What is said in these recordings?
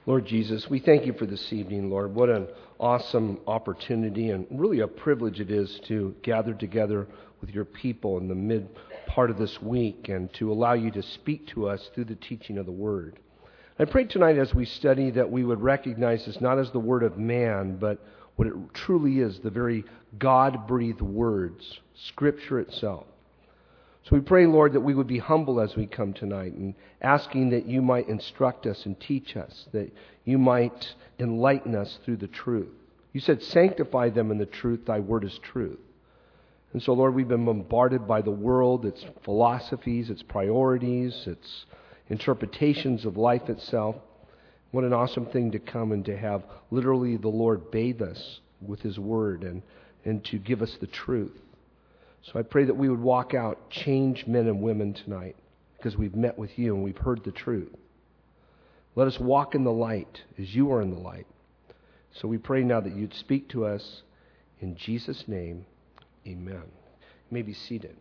Lord Jesus, we thank you for this evening, Lord. What an awesome opportunity and really a privilege it is to gather together with your people in the mid part of this week and to allow you to speak to us through the teaching of the Word. I pray tonight as we study that we would recognize this not as the Word of man, but what it truly is, the very God-breathed words, Scripture itself. So we pray, Lord, that we would be humble as we come tonight and asking that you might instruct us and teach us, that you might enlighten us through the truth. You said, sanctify them in the truth, thy word is truth. And so, Lord, we've been bombarded by the world, its philosophies, its priorities, its interpretations of life itself. What an awesome thing to come and to have literally the Lord bathe us with his word and to give us the truth. So I pray that we would walk out changed men and women tonight because we've met with you and we've heard the truth. Let us walk in the light as you are in the light. So we pray now that you'd speak to us in Jesus' name. Amen. You may be seated.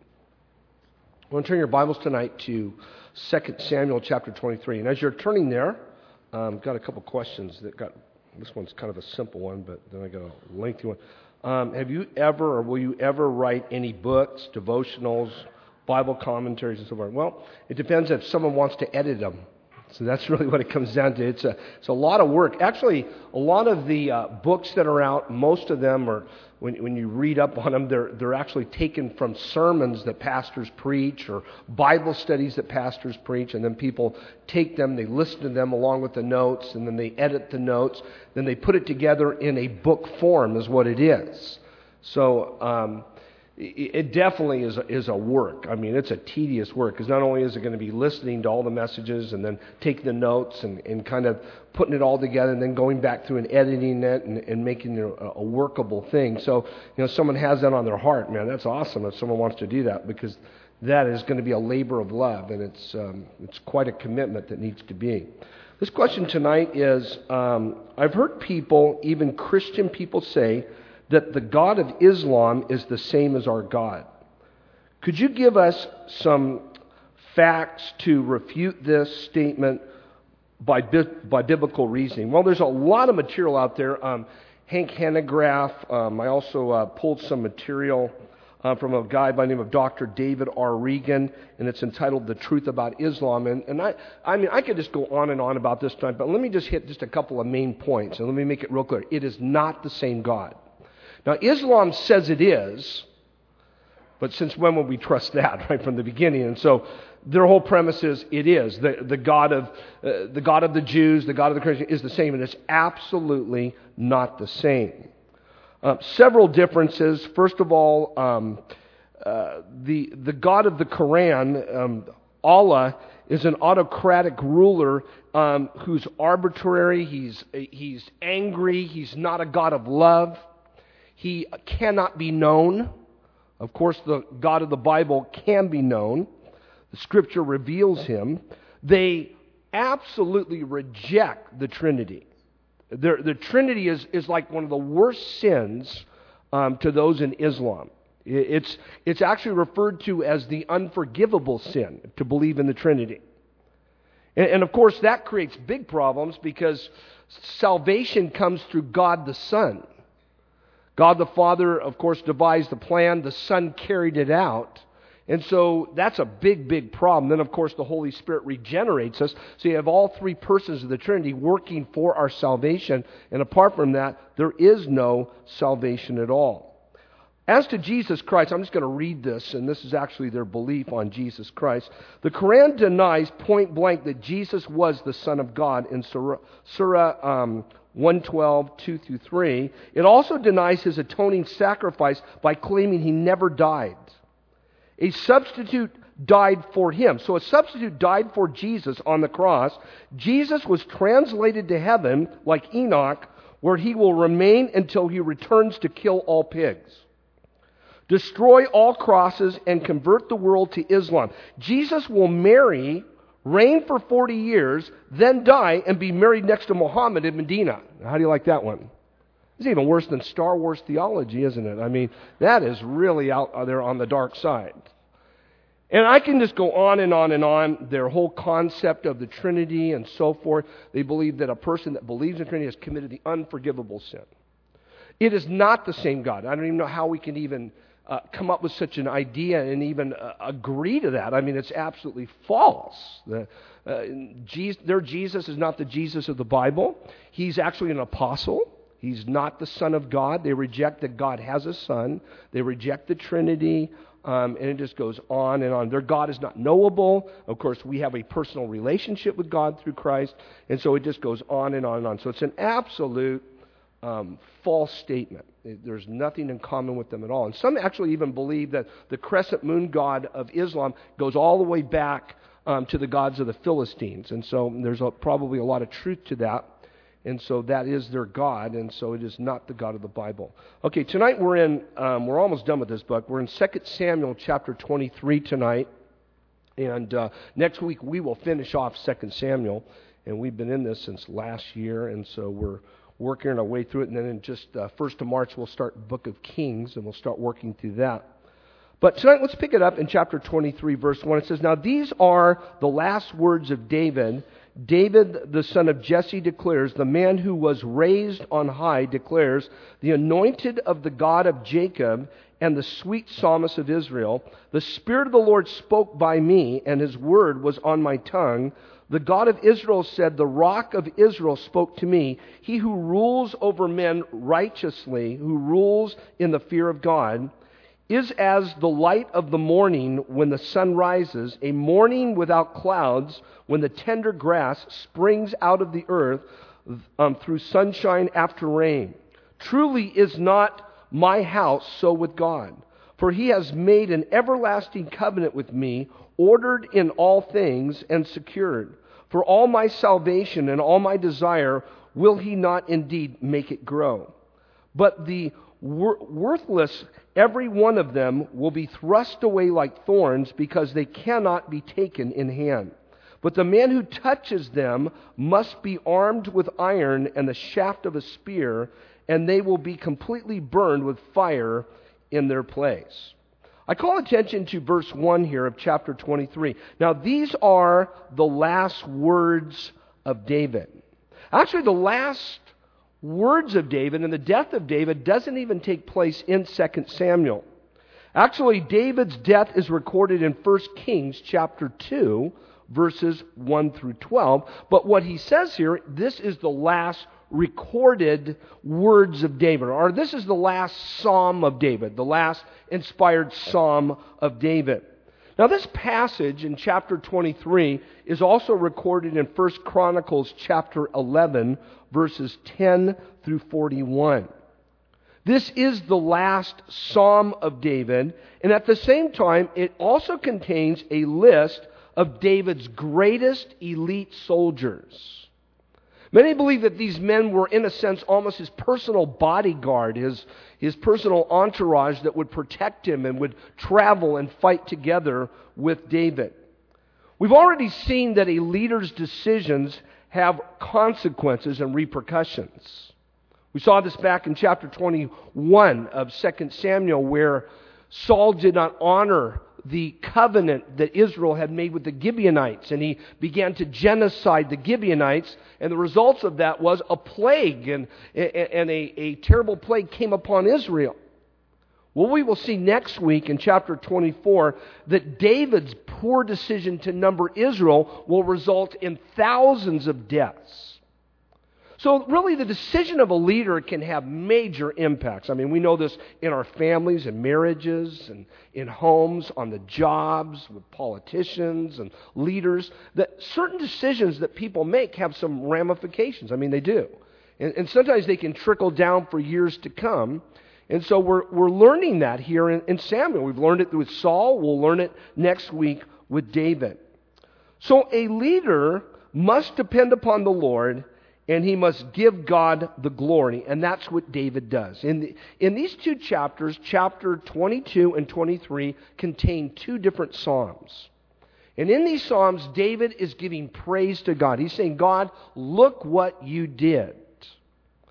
I want to turn your Bibles tonight to 2 Samuel chapter 23. And as you're turning there, I've got a couple questions this one's kind of a simple one, but then I got a lengthy one. Have you ever or will you ever write any books, devotionals, Bible commentaries and so forth? Well, it depends if someone wants to edit them. So that's really what it comes down to. It's a lot of work. Actually, a lot of the books that are out, most of them are, when you read up on them, they're actually taken from sermons that pastors preach or Bible studies that pastors preach, and then people take them, they listen to them along with the notes, and then they edit the notes, then they put it together in a book form is what it is. So it definitely is a work. I mean, it's a tedious work because not only is it going to be listening to all the messages and then taking the notes and kind of putting it all together and then going back through and editing it and making it a workable thing. So, someone has that on their heart, man, that's awesome if someone wants to do that because that is going to be a labor of love and it's quite a commitment that needs to be. This question tonight is, I've heard people, even Christian people, say that the God of Islam is the same as our God. Could you give us some facts to refute this statement by biblical reasoning? Well, there's a lot of material out there. Hank Hanegraaff, I also pulled some material from a guy by the name of Dr. David R. Regan, and it's entitled The Truth About Islam. And I could just go on and on about this tonight, but let me just hit just a couple of main points, and let me make it real clear. It is not the same God. Now, Islam says it is, but since when would we trust that, right, from the beginning? And so their whole premise is it is. The God of the Jews, the God of the Christians is the same, and it's absolutely not the same. Several differences. First of all, the God of the Quran, Allah, is an autocratic ruler who's arbitrary, he's angry, he's not a God of love. He cannot be known. Of course, the God of the Bible can be known. The Scripture reveals him. They absolutely reject the Trinity. The Trinity is like one of the worst sins to those in Islam. It's actually referred to as the unforgivable sin to believe in the Trinity. And of course, that creates big problems because salvation comes through God the Son. God the Father, of course, devised the plan. The Son carried it out. And so that's a big, big problem. Then, of course, the Holy Spirit regenerates us. So you have all three persons of the Trinity working for our salvation. And apart from that, there is no salvation at all. As to Jesus Christ, I'm just going to read this, and this is actually their belief on Jesus Christ. The Quran denies point blank that Jesus was the Son of God in Surah 112, 2-3. It also denies his atoning sacrifice by claiming he never died. A substitute died for him. So a substitute died for Jesus on the cross. Jesus was translated to heaven like Enoch, where he will remain until he returns to kill all pigs, destroy all crosses, and convert the world to Islam. Jesus will marry, reign for 40 years, then die and be married next to Muhammad in Medina. How do you like that one? It's even worse than Star Wars theology, isn't it? I mean, that is really out there on the dark side. And I can just go on and on and on. Their whole concept of the Trinity and so forth. They believe that a person that believes in the Trinity has committed the unforgivable sin. It is not the same God. I don't even know how we can even come up with such an idea and even agree to that. I mean, it's absolutely false. Their Jesus is not the Jesus of the Bible. He's actually an apostle. He's not the Son of God. They reject that God has a Son. They reject the Trinity. And it just goes on and on. Their God is not knowable. Of course, we have a personal relationship with God through Christ. And so it just goes on and on and on. So it's an absolute false statement. There's nothing in common with them at all. And some actually even believe that the crescent moon god of Islam goes all the way back to the gods of the Philistines. And so there's probably a lot of truth to that. And so that is their God, and so it is not the God of the Bible. Okay, tonight we're almost done with this book. We're in 2 Samuel chapter 23 tonight. And next week we will finish off 2 Samuel. And we've been in this since last year, and so we're working our way through it. And then in just 1st of March we'll start the book of Kings, and we'll start working through that. But tonight let's pick it up in chapter 23, verse 1. It says, "Now these are the last words of David. David, the son of Jesse, declares, the man who was raised on high declares, the anointed of the God of Jacob and the sweet psalmist of Israel, the Spirit of the Lord spoke by me, and his word was on my tongue. The God of Israel said, the rock of Israel spoke to me. He who rules over men righteously, who rules in the fear of God, is as the light of the morning when the sun rises, a morning without clouds, when the tender grass springs out of the earth through sunshine after rain. Truly is not my house so with God, for he has made an everlasting covenant with me, ordered in all things and secured. For all my salvation and all my desire will he not indeed make it grow. But the worthless, every one of them, will be thrust away like thorns, because they cannot be taken in hand. But the man who touches them must be armed with iron and the shaft of a spear, and they will be completely burned with fire in their place." I call attention to verse 1 here of chapter 23. Now, these are the last words of David. Actually, the last words of David and the death of David doesn't even take place in 2 Samuel. Actually, David's death is recorded in 1 Kings chapter 2, verses 1 through 12. But what he says here, this is the last recorded words of David, or this is the last psalm of David, the last inspired psalm of David. Now, this passage in chapter 23 is also recorded in 1 Chronicles chapter 11, verses 10 through 41. This is the last psalm of David, and at the same time, it also contains a list of David's greatest elite soldiers. Many believe that these men were, in a sense, almost his personal bodyguard, his personal entourage that would protect him and would travel and fight together with David. We've already seen that a leader's decisions have consequences and repercussions. We saw this back in chapter 21 of 2 Samuel, where Saul did not honor the covenant that Israel had made with the Gibeonites, and he began to genocide the Gibeonites, and the results of that was a plague, and a terrible plague came upon Israel. Well, we will see next week in chapter 24 that David's poor decision to number Israel will result in thousands of deaths. So really, the decision of a leader can have major impacts. I mean, we know this in our families and marriages and in homes, on the jobs, with politicians and leaders, that certain decisions that people make have some ramifications. I mean, they do. And sometimes they can trickle down for years to come. And so we're learning that here in Samuel. We've learned it with Saul. We'll learn it next week with David. So a leader must depend upon the Lord, and he must give God the glory, and that's what David does. In these two chapters, chapter 22 and 23, contain two different psalms. And in these psalms, David is giving praise to God. He's saying, God, look what you did.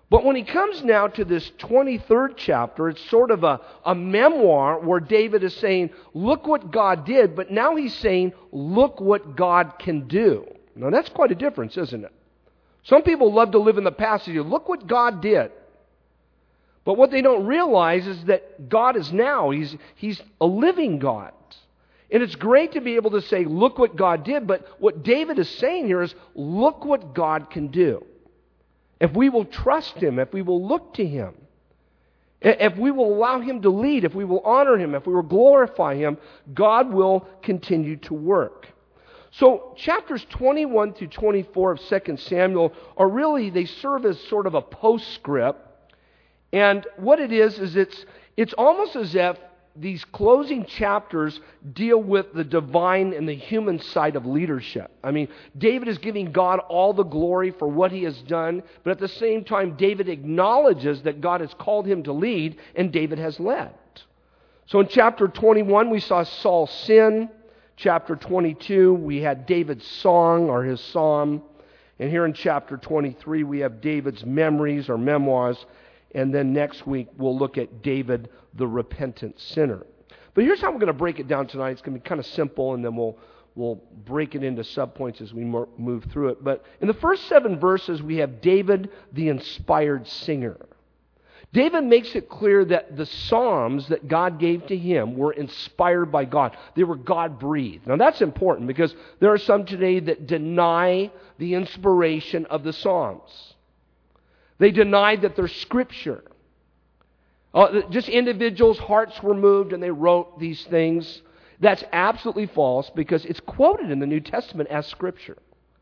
But when he comes now to this 23rd chapter, it's sort of a memoir where David is saying, look what God did, but now he's saying, look what God can do. Now that's quite a difference, isn't it? Some people love to live in the past and say, look what God did. But what they don't realize is that God is now. He's a living God. And it's great to be able to say, look what God did, but what David is saying here is, look what God can do. If we will trust Him, if we will look to Him, if we will allow Him to lead, if we will honor Him, if we will glorify Him, God will continue to work. So chapters 21 through 24 of 2 Samuel are really, they serve as sort of a postscript. And what it is it's almost as if these closing chapters deal with the divine and the human side of leadership. I mean, David is giving God all the glory for what he has done, but at the same time, David acknowledges that God has called him to lead, and David has led. So in chapter 21, we saw Saul's sin. Chapter 22, we had David's song, or his psalm. And here in chapter 23, we have David's memories, or memoirs. And then next week, we'll look at David, the repentant sinner. But here's how we're going to break it down tonight. It's going to be kind of simple, and then we'll break it into subpoints as we move through it. But in the first 7 verses, we have David, the inspired singer. David makes it clear that the Psalms that God gave to him were inspired by God. They were God-breathed. Now that's important because there are some today that deny the inspiration of the Psalms. They denied that they're Scripture. Just individuals' hearts were moved and they wrote these things. That's absolutely false because it's quoted in the New Testament as Scripture.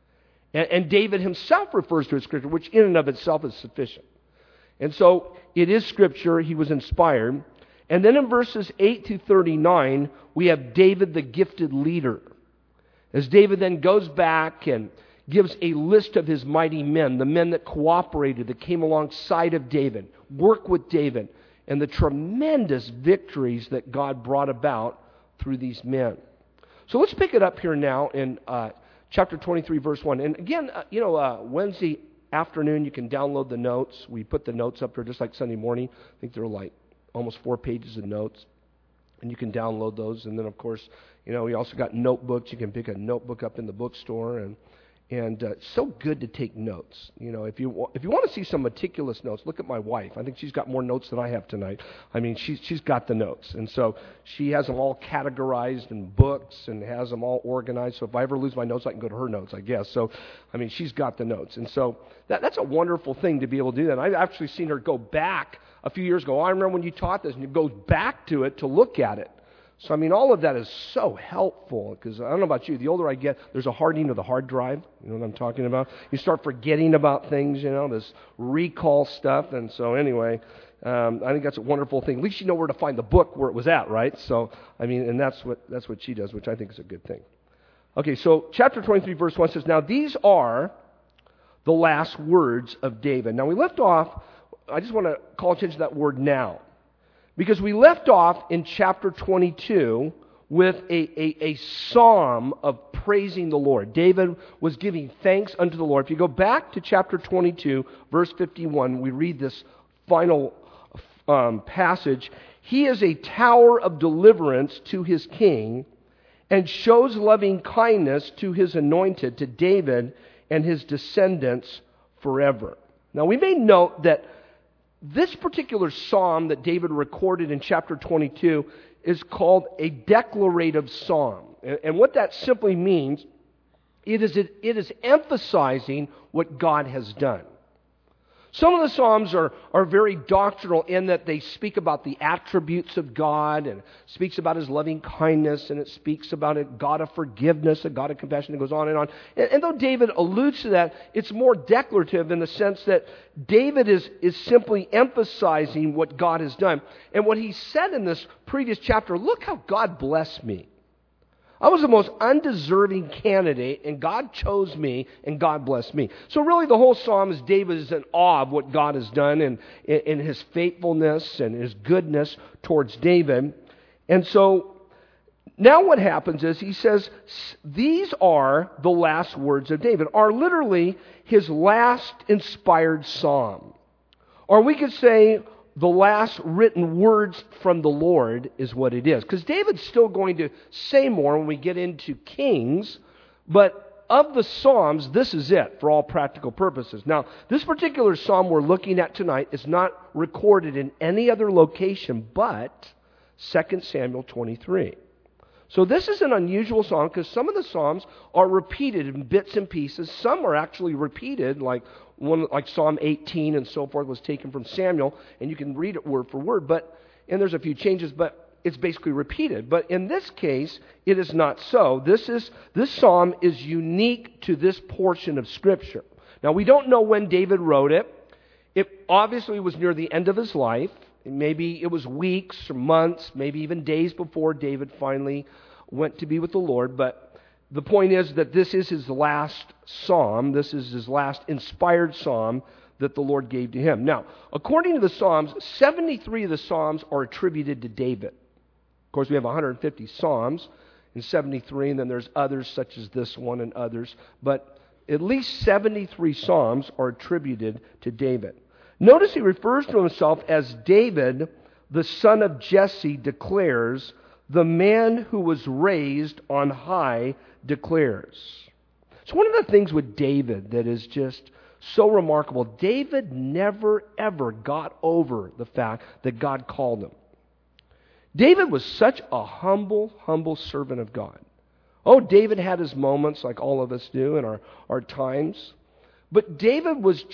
And David himself refers to it as Scripture, which in and of itself is sufficient. And so it is Scripture. He was inspired. And then in verses 8 to 39, we have David, the gifted leader. As David then goes back and gives a list of his mighty men, the men that cooperated, that came alongside of David, worked with David, and the tremendous victories that God brought about through these men. So let's pick it up here now in chapter 23, verse 1. And again, Wednesday afternoon you can download the notes. We put the notes up there just like Sunday morning. I think they're like almost 4 pages of notes. And you can download those. And then, of course, we also got notebooks. You can pick a notebook up in the bookstore. And it's so good to take notes. If you want to see some meticulous notes, look at my wife. I think she's got more notes than I have tonight. I mean, she's got the notes. And so she has them all categorized in books and has them all organized. So if I ever lose my notes, I can go to her notes, I guess. So, I mean, she's got the notes. And so that's a wonderful thing to be able to do that. And I've actually seen her go back a few years ago. I remember when you taught this, and you go back to it to look at it. So, I mean, all of that is so helpful because I don't know about you. The older I get, there's a hardening of the hard drive. You know what I'm talking about? You start forgetting about things, this recall stuff. And so anyway, I think that's a wonderful thing. At least you know where to find the book where it was at, right? So, I mean, and that's what she does, which I think is a good thing. Okay, so chapter 23, verse 1 says, now these are the last words of David. Now we left off, I just want to call attention to that word now. Because we left off in chapter 22 with a psalm of praising the Lord. David was giving thanks unto the Lord. If you go back to chapter 22, verse 51, we read this final passage. He is a tower of deliverance to his king and shows loving kindness to his anointed, to David and his descendants forever. Now we may note that this particular psalm that David recorded in chapter 22 is called a declarative psalm. And what that simply means, it is emphasizing what God has done. Some of the Psalms are very doctrinal in that they speak about the attributes of God, and it speaks about His loving kindness, and it speaks about a God of forgiveness, a God of compassion, that goes on and on. And though David alludes to that, it's more declarative in the sense that David is simply emphasizing what God has done. And what he said in this previous chapter, look how God blessed me. I was the most undeserving candidate, and God chose me, and God blessed me. So really the whole psalm is David is in awe of what God has done and in His faithfulness and His goodness towards David. And so now what happens is he says, these are the last words of David, are literally his last inspired psalm. Or we could say the last written words from the Lord is what it is. Because David's still going to say more when we get into Kings, but of the Psalms, this is it for all practical purposes. Now, this particular psalm we're looking at tonight is not recorded in any other location but 2 Samuel 23. So this is an unusual psalm because some of the psalms are repeated in bits and pieces. Some are actually repeated, like Psalm 18 and so forth was taken from Samuel, and you can read it word for word. And there's a few changes, but it's basically repeated. But in this case, it is not so. This psalm is unique to this portion of Scripture. Now, we don't know when David wrote it. It obviously was near the end of his life. Maybe it was weeks or months, maybe even days before David finally went to be with the Lord. But the point is that this is his last psalm. This is his last inspired psalm that the Lord gave to him. Now, according to the Psalms, 73 of the Psalms are attributed to David. Of course, we have 150 Psalms in 73, and then there's others such as this one and others. But at least 73 Psalms are attributed to David. Notice he refers to himself as David, the son of Jesse, declares, the man who was raised on high declares. So one of the things with David that is just so remarkable, David never ever got over the fact that God called him. David was such a humble servant of God. Oh, David had his moments like all of us do in our times. But David was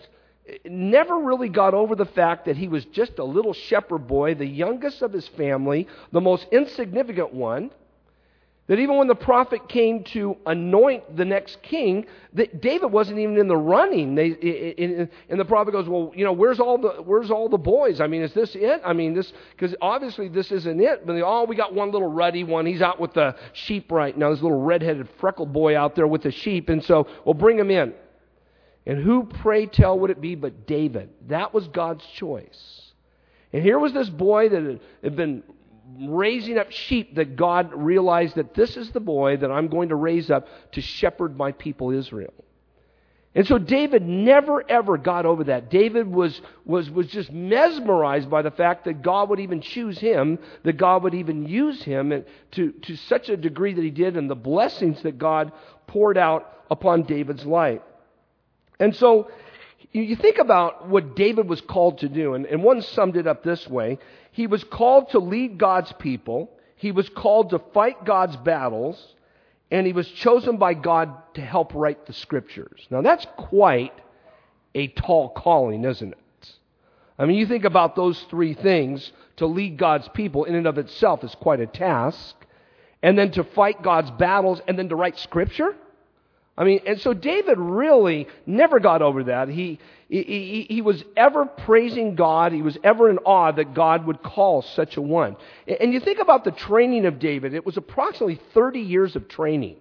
never really got over the fact that he was just a little shepherd boy, the youngest of his family, the most insignificant one, that even when the prophet came to anoint the next king, that David wasn't even in the running. And the prophet goes, well, where's all the boys? I mean, is this it? I mean, because obviously this isn't it. But we got one little ruddy one. He's out with the sheep right now. This little redheaded freckled boy out there with the sheep. And so we'll bring him in. And who, pray tell, would it be but David? That was God's choice. And here was this boy that had been raising up sheep, that God realized that this is the boy that I'm going to raise up to shepherd my people Israel. And so David never ever got over that. David was just mesmerized by the fact that God would even choose him, that God would even use him to such a degree that he did, and the blessings that God poured out upon David's life. And so you think about what David was called to do, and one summed it up this way. He was called to lead God's people, he was called to fight God's battles, and he was chosen by God to help write the Scriptures. Now that's quite a tall calling, isn't it? I mean, you think about those three things, to lead God's people in and of itself is quite a task, and then to fight God's battles, and then to write Scripture? I mean, and so David really never got over that. He was ever praising God. He was ever in awe that God would call such a one. And you think about the training of David. It was approximately 30 years of training.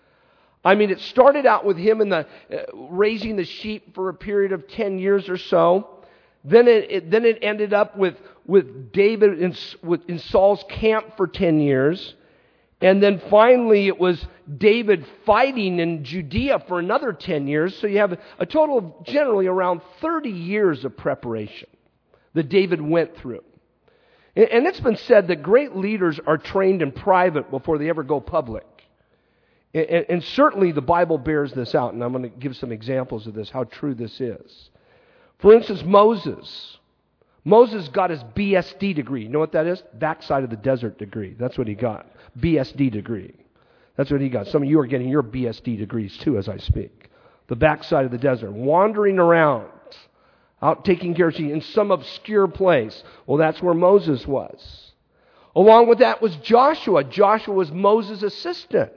I mean, it started out with him in raising the sheep for a period of 10 years or so. Then it ended up with David in Saul's camp for 10 years. And then finally it was David fighting in Judea for another 10 years. So you have a total of generally around 30 years of preparation that David went through. And it's been said that great leaders are trained in private before they ever go public. And certainly the Bible bears this out. And I'm going to give some examples of this, how true this is. For instance, Moses. Moses got his BSD degree. You know what that is? Backside of the desert degree. That's what he got. BSD degree. That's what he got. Some of you are getting your BSD degrees too as I speak. The backside of the desert. Wandering around. Out taking care of sheep in some obscure place. Well, that's where Moses was. Along with that was Joshua. Joshua was Moses' assistant.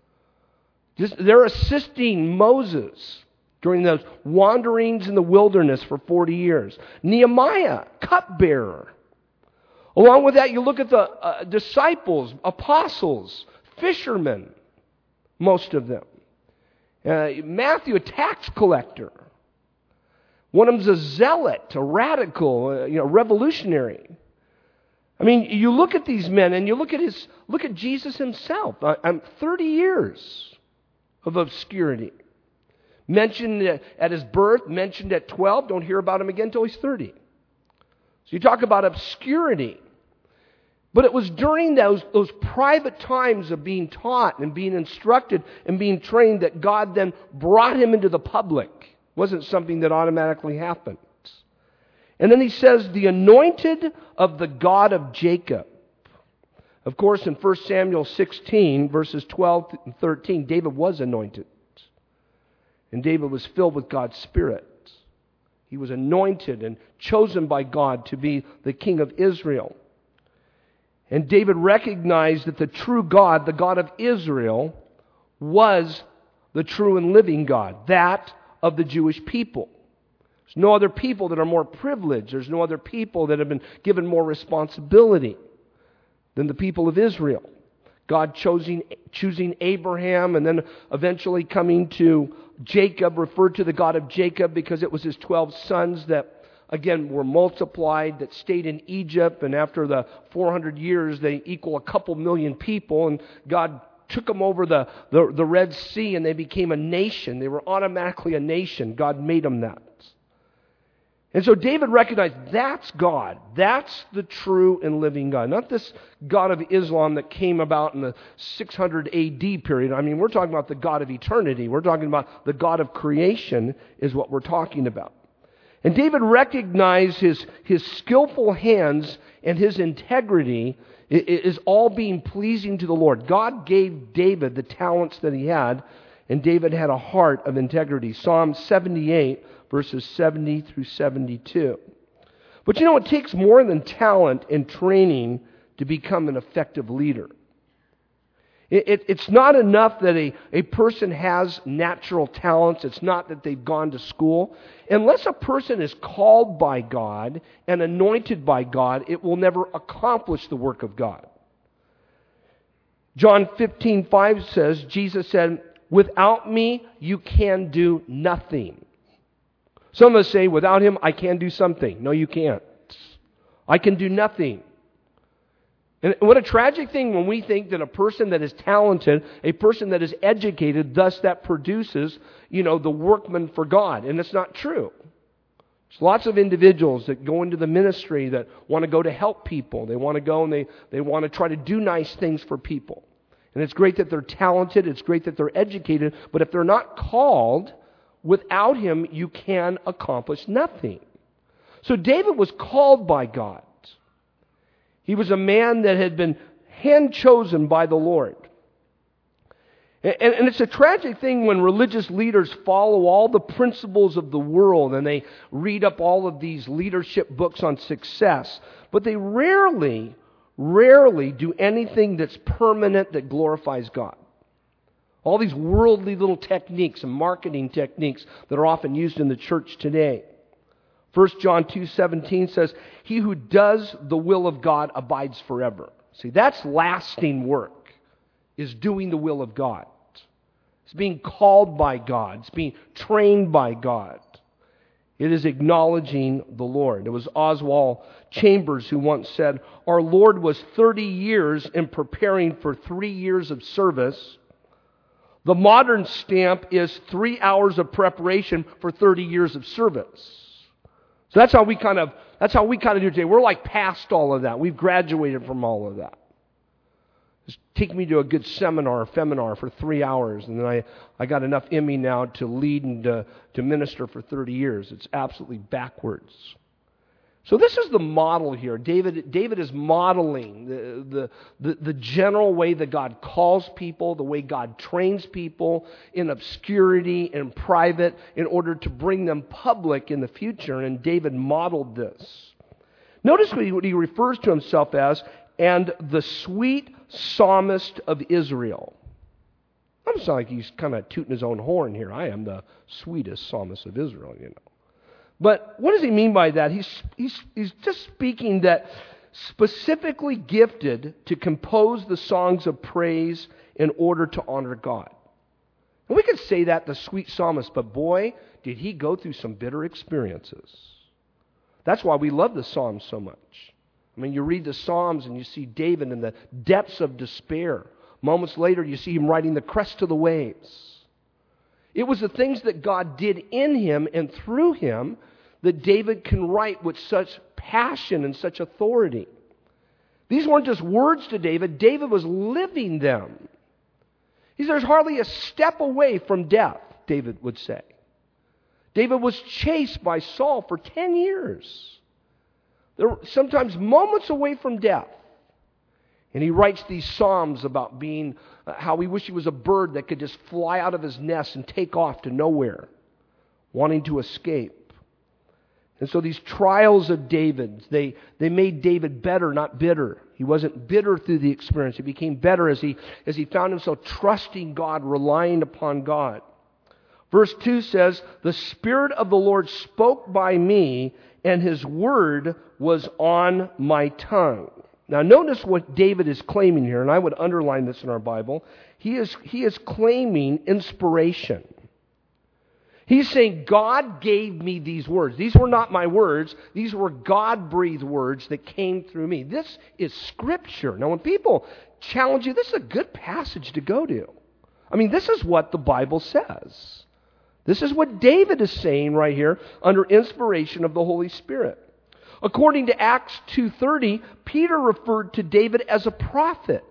They're assisting Moses during those wanderings in the wilderness for 40 years. Nehemiah, cupbearer. Along with that, you look at the disciples, apostles, fishermen, most of them. Matthew, a tax collector. One of them's a zealot, a radical, revolutionary. I mean, you look at these men and you look at Jesus himself. 30 years of obscurity. Mentioned at his birth, mentioned at 12, don't hear about him again until he's 30. So you talk about obscurity. But it was during those private times of being taught and being instructed and being trained that God then brought him into the public. It wasn't something that automatically happened. And then he says, the anointed of the God of Jacob. Of course, in 1 Samuel 16, verses 12 and 13, David was anointed. And David was filled with God's Spirit. He was anointed and chosen by God to be the king of Israel. And David recognized that the true God, the God of Israel, was the true and living God, that of the Jewish people. There's no other people that are more privileged. There's no other people that have been given more responsibility than the people of Israel. God choosing Abraham and then eventually coming to Jacob, referred to the God of Jacob because it was his 12 sons that again were multiplied, that stayed in Egypt, and after the 400 years they equal a couple million people, and God took them over the Red Sea and they became a nation. They were automatically a nation. God made them that. And so David recognized that's God. That's the true and living God. Not this God of Islam that came about in the 600 AD period. I mean, we're talking about the God of eternity. We're talking about the God of creation is what we're talking about. And David recognized his skillful hands and his integrity is all being pleasing to the Lord. God gave David the talents that he had, and David had a heart of integrity. Psalm 78, verses 70 through 72. But you know, it takes more than talent and training to become an effective leader. It's not enough that a person has natural talents. It's not that they've gone to school. Unless a person is called by God and anointed by God, it will never accomplish the work of God. John 15:5 says, Jesus said, "Without me, you can do nothing." Some of us say, without him, I can do something. No, you can't. I can do nothing. And what a tragic thing when we think that a person that is talented, a person that is educated, thus that produces, the workman for God. And it's not true. There's lots of individuals that go into the ministry that want to go to help people. They want to go and they want to try to do nice things for people. And it's great that they're talented. It's great that they're educated. But if they're not called, without him, you can accomplish nothing. So David was called by God. He was a man that had been hand-chosen by the Lord. And it's a tragic thing when religious leaders follow all the principles of the world and they read up all of these leadership books on success. But they rarely do anything that's permanent that glorifies God. All these worldly little techniques and marketing techniques that are often used in the church today. 1 John 2:17 says, "He who does the will of God abides forever." See, that's lasting work, is doing the will of God. It's being called by God. It's being trained by God. It is acknowledging the Lord. It was Oswald Chambers who once said, "Our Lord was 30 years in preparing for 3 years of service. The modern stamp is 3 hours of preparation for 30 years of service." So that's how we kind of do it today. We're like past all of that. We've graduated from all of that. Just take me to a good seminar for 3 hours, and then I got enough in me now to lead and to minister for 30 years. It's absolutely backwards. So this is the model here. David is modeling the general way that God calls people, the way God trains people in obscurity and private in order to bring them public in the future. And David modeled this. Notice what he refers to himself as, "and the sweet psalmist of Israel." I don't sound like he's kind of tooting his own horn here. I am the sweetest psalmist of Israel, But what does he mean by that? He's just speaking that specifically gifted to compose the songs of praise in order to honor God. And we could say that the sweet psalmist, but boy, did he go through some bitter experiences. That's why we love the Psalms so much. I mean, you read the Psalms and you see David in the depths of despair. Moments later, you see him riding the crest of the waves. It was the things that God did in him and through him that David can write with such passion and such authority. These weren't just words to David. David was living them. He says, there's hardly a step away from death, David would say. David was chased by Saul for 10 years. There were sometimes moments away from death. And he writes these psalms about being, how he wished he was a bird that could just fly out of his nest and take off to nowhere, wanting to escape. And so these trials of David, they made David better, not bitter. He wasn't bitter through the experience. He became better as he found himself trusting God, relying upon God. Verse 2 says, the Spirit of the Lord spoke by me, and His word was on my tongue. Now notice what David is claiming here, and I would underline this in our Bible. He is claiming inspiration. He's saying, God gave me these words. These were not my words. These were God-breathed words that came through me. This is Scripture. Now when people challenge you, this is a good passage to go to. I mean, this is what the Bible says. This is what David is saying right here under inspiration of the Holy Spirit. According to Acts 2:30, Peter referred to David as a prophet.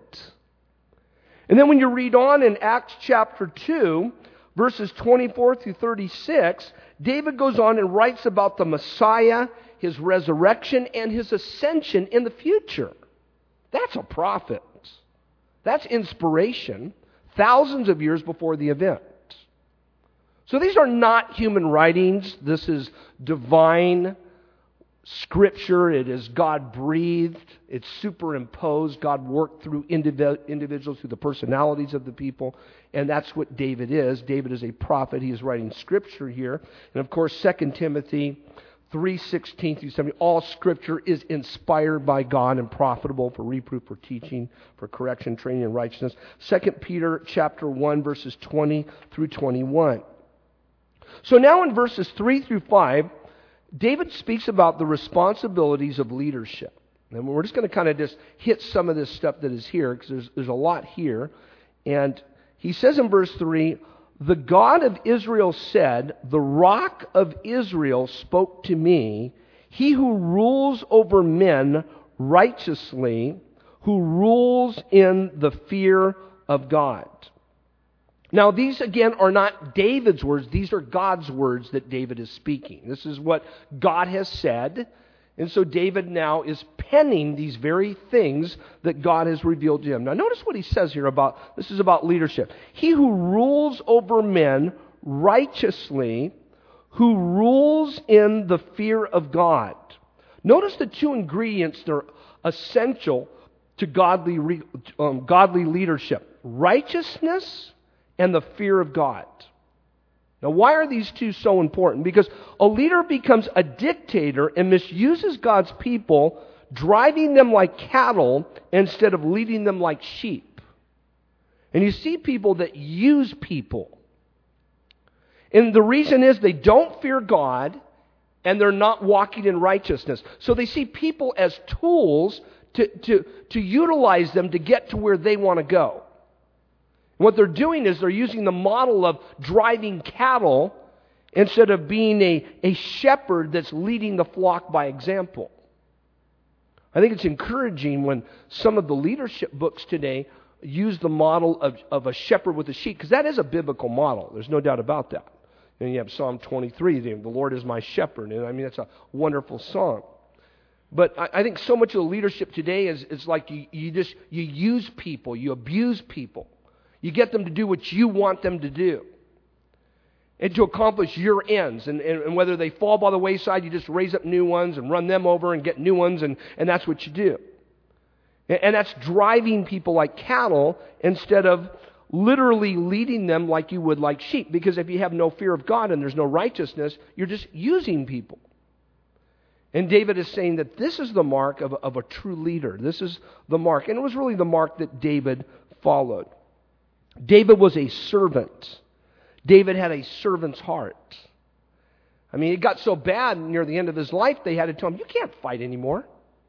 And then when you read on in Acts chapter 2, verses 24 through 36, David goes on and writes about the Messiah, His resurrection, and His ascension in the future. That's a prophet. That's inspiration, thousands of years before the event. So these are not human writings. This is divine Scripture. It is God-breathed. It's superimposed. God worked through individuals, through the personalities of the people. And that's what David is. David is a prophet. He is writing Scripture here. And of course, 2 Timothy 3:16 through 17, all Scripture is inspired by God and profitable for reproof, for teaching, for correction, training in righteousness. 2 Peter chapter 1, verses 20 through 21. So now in verses 3 through 5, David speaks about the responsibilities of leadership. And we're just going to kind of just hit some of this stuff that is here, because there's a lot here. And he says in verse 3, the God of Israel said, the rock of Israel spoke to me, he who rules over men righteously, who rules in the fear of God. Now, these, again, are not David's words. These are God's words that David is speaking. This is what God has said. And so David now is penning these very things that God has revealed to him. Now, notice what he says here about, this is about leadership. He who rules over men righteously, who rules in the fear of God. Notice the two ingredients that are essential to godly leadership. Righteousness and the fear of God. Now, why are these two so important? Because a leader becomes a dictator and misuses God's people, driving them like cattle instead of leading them like sheep. And you see people that use people. And the reason is they don't fear God and they're not walking in righteousness. So they see people as tools to utilize them to get to where they want to go. What they're doing is they're using the model of driving cattle instead of being a shepherd that's leading the flock by example. I think it's encouraging when some of the leadership books today use the model of a shepherd with a sheep, because that is a biblical model. There's no doubt about that. And you have Psalm 23, the Lord is my shepherd. And I mean, that's a wonderful song. But I think so much of the leadership today is like you use people, you abuse people. You get them to do what you want them to do and to accomplish your ends. And whether they fall by the wayside, you just raise up new ones and run them over and get new ones, and that's what you do. And that's driving people like cattle instead of literally leading them like you would like sheep. Because if you have no fear of God and there's no righteousness, you're just using people. And David is saying that this is the mark of a true leader. This is the mark. And it was really the mark that David followed. David was a servant. David had a servant's heart. I mean, it got so bad near the end of his life, they had to tell him, you can't fight anymore.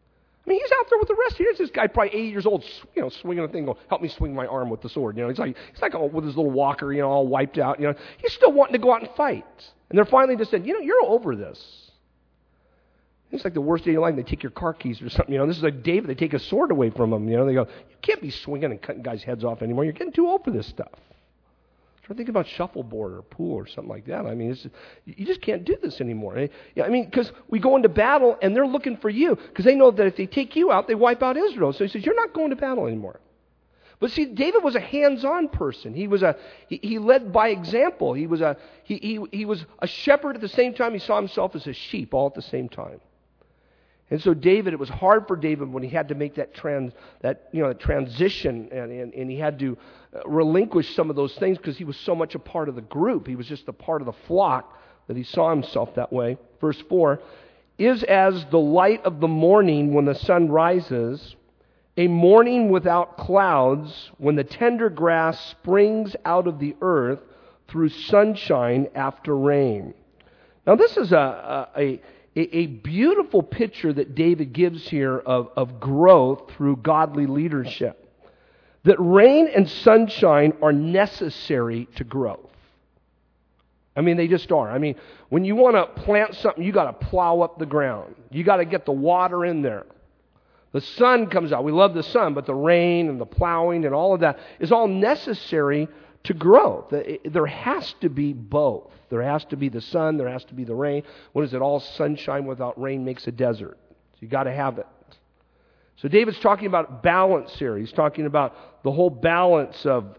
I mean, he's out there with the rest. Here's this guy, probably 80 years old, swinging a thing, going, help me swing my arm with the sword. He's like with his little walker, all wiped out. He's still wanting to go out and fight. And they're finally just saying, you're over this. It's like the worst day of your life. They take your car keys or something. This is like David. They take a sword away from him. They go, you can't be swinging and cutting guys' heads off anymore. You're getting too old for this stuff. Try to think about shuffleboard or pool or something like that. I mean, you just can't do this anymore. Because we go into battle and they're looking for you because they know that if they take you out, they wipe out Israel. So he says, you're not going to battle anymore. But see, David was a hands-on person. He led by example. He was a shepherd at the same time. He saw himself as a sheep all at the same time. And so David, it was hard for David when he had to make that transition, and he had to relinquish some of those things because he was so much a part of the group. He was just a part of the flock that he saw himself that way. Verse 4, is as the light of the morning when the sun rises, a morning without clouds, when the tender grass springs out of the earth through sunshine after rain. Now this is a beautiful picture that David gives here of growth through godly leadership. That rain and sunshine are necessary to growth. I mean, they just are. I mean, when you want to plant something, you got to plow up the ground. You got to get the water in there. The sun comes out. We love the sun, but the rain and the plowing and all of that is all necessary to grow. There has to be both. There has to be the sun, there has to be the rain. What is it? All sunshine without rain makes a desert. So you got to have it. So David's talking about balance here. He's talking about the whole balance of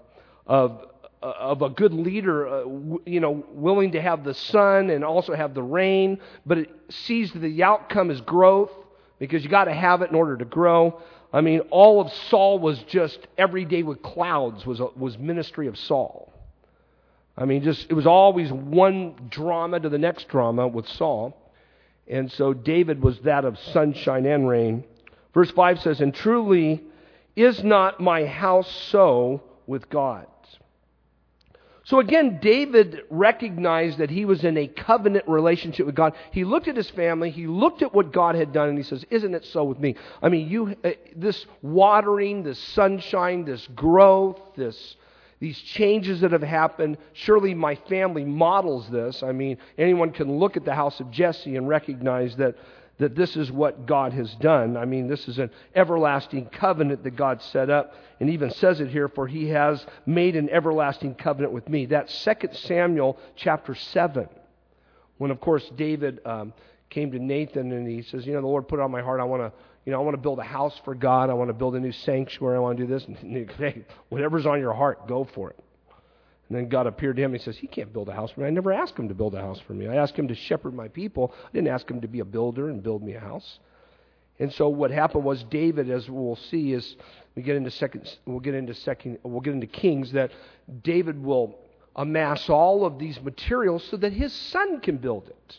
a good leader, willing to have the sun and also have the rain, but it sees that the outcome is growth because you got to have it in order to grow. I mean, all of Saul was just every day with clouds was ministry of Saul. I mean, it was always one drama to the next drama with Saul. And so David was that of sunshine and rain. Verse 5 says, and truly is not my house so with God. So again, David recognized that he was in a covenant relationship with God. He looked at his family, he looked at what God had done, and he says, isn't it so with me? I mean, this watering, this sunshine, this growth, these changes that have happened, surely my family models this. I mean, anyone can look at the house of Jesse and recognize that this is what God has done. I mean, this is an everlasting covenant that God set up, and even says it here, for he has made an everlasting covenant with me. That's 2 Samuel chapter 7, when, of course, David came to Nathan, and he says, the Lord put it on my heart, I want to build a house for God. I want to build a new sanctuary. I want to do this. And hey, whatever's on your heart, go for it. And then God appeared to him. And he says, he can't build a house for me. I never asked him to build a house for me. I asked him to shepherd my people. I didn't ask him to be a builder and build me a house. And so what happened was David, as we'll see, is we'll get into Kings, that David will amass all of these materials so that his son can build it.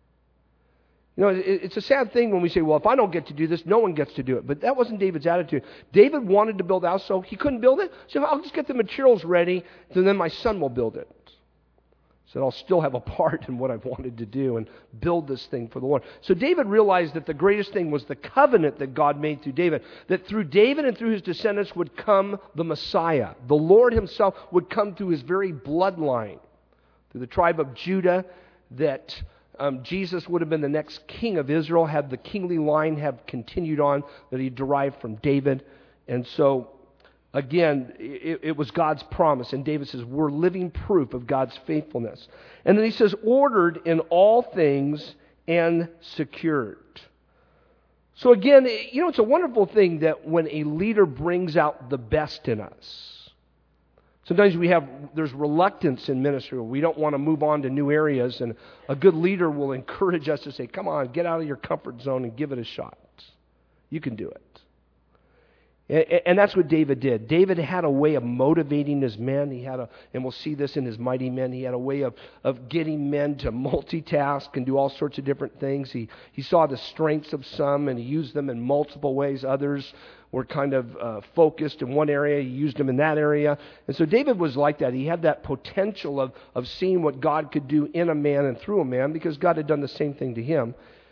It's a sad thing when we say, well, if I don't get to do this, no one gets to do it. But that wasn't David's attitude. David wanted to build a house, so he couldn't build it. So I'll just get the materials ready, and then my son will build it. So I'll still have a part in what I've wanted to do and build this thing for the Lord. So David realized that the greatest thing was the covenant that God made through David. That through David and through his descendants would come the Messiah. The Lord himself would come through his very bloodline. Through the tribe of Judah, that Jesus would have been the next king of Israel had the kingly line have continued on that he derived from David. And so, again, it was God's promise. And David says, we're living proof of God's faithfulness. And then he says, ordered in all things and secured. So again, it's a wonderful thing that when a leader brings out the best in us. Sometimes there's reluctance in ministry. We don't want to move on to new areas, and a good leader will encourage us to say, come on, get out of your comfort zone and give it a shot. You can do it. And that's what David did. David had a way of motivating his men. And we'll see this in his mighty men, he had a way of getting men to multitask and do all sorts of different things. He saw the strengths of some, and he used them in multiple ways. Others were kind of focused in one area. He used them in that area. And so David was like that. He had that potential of seeing what God could do in a man and through a man, because God had done the same thing to him.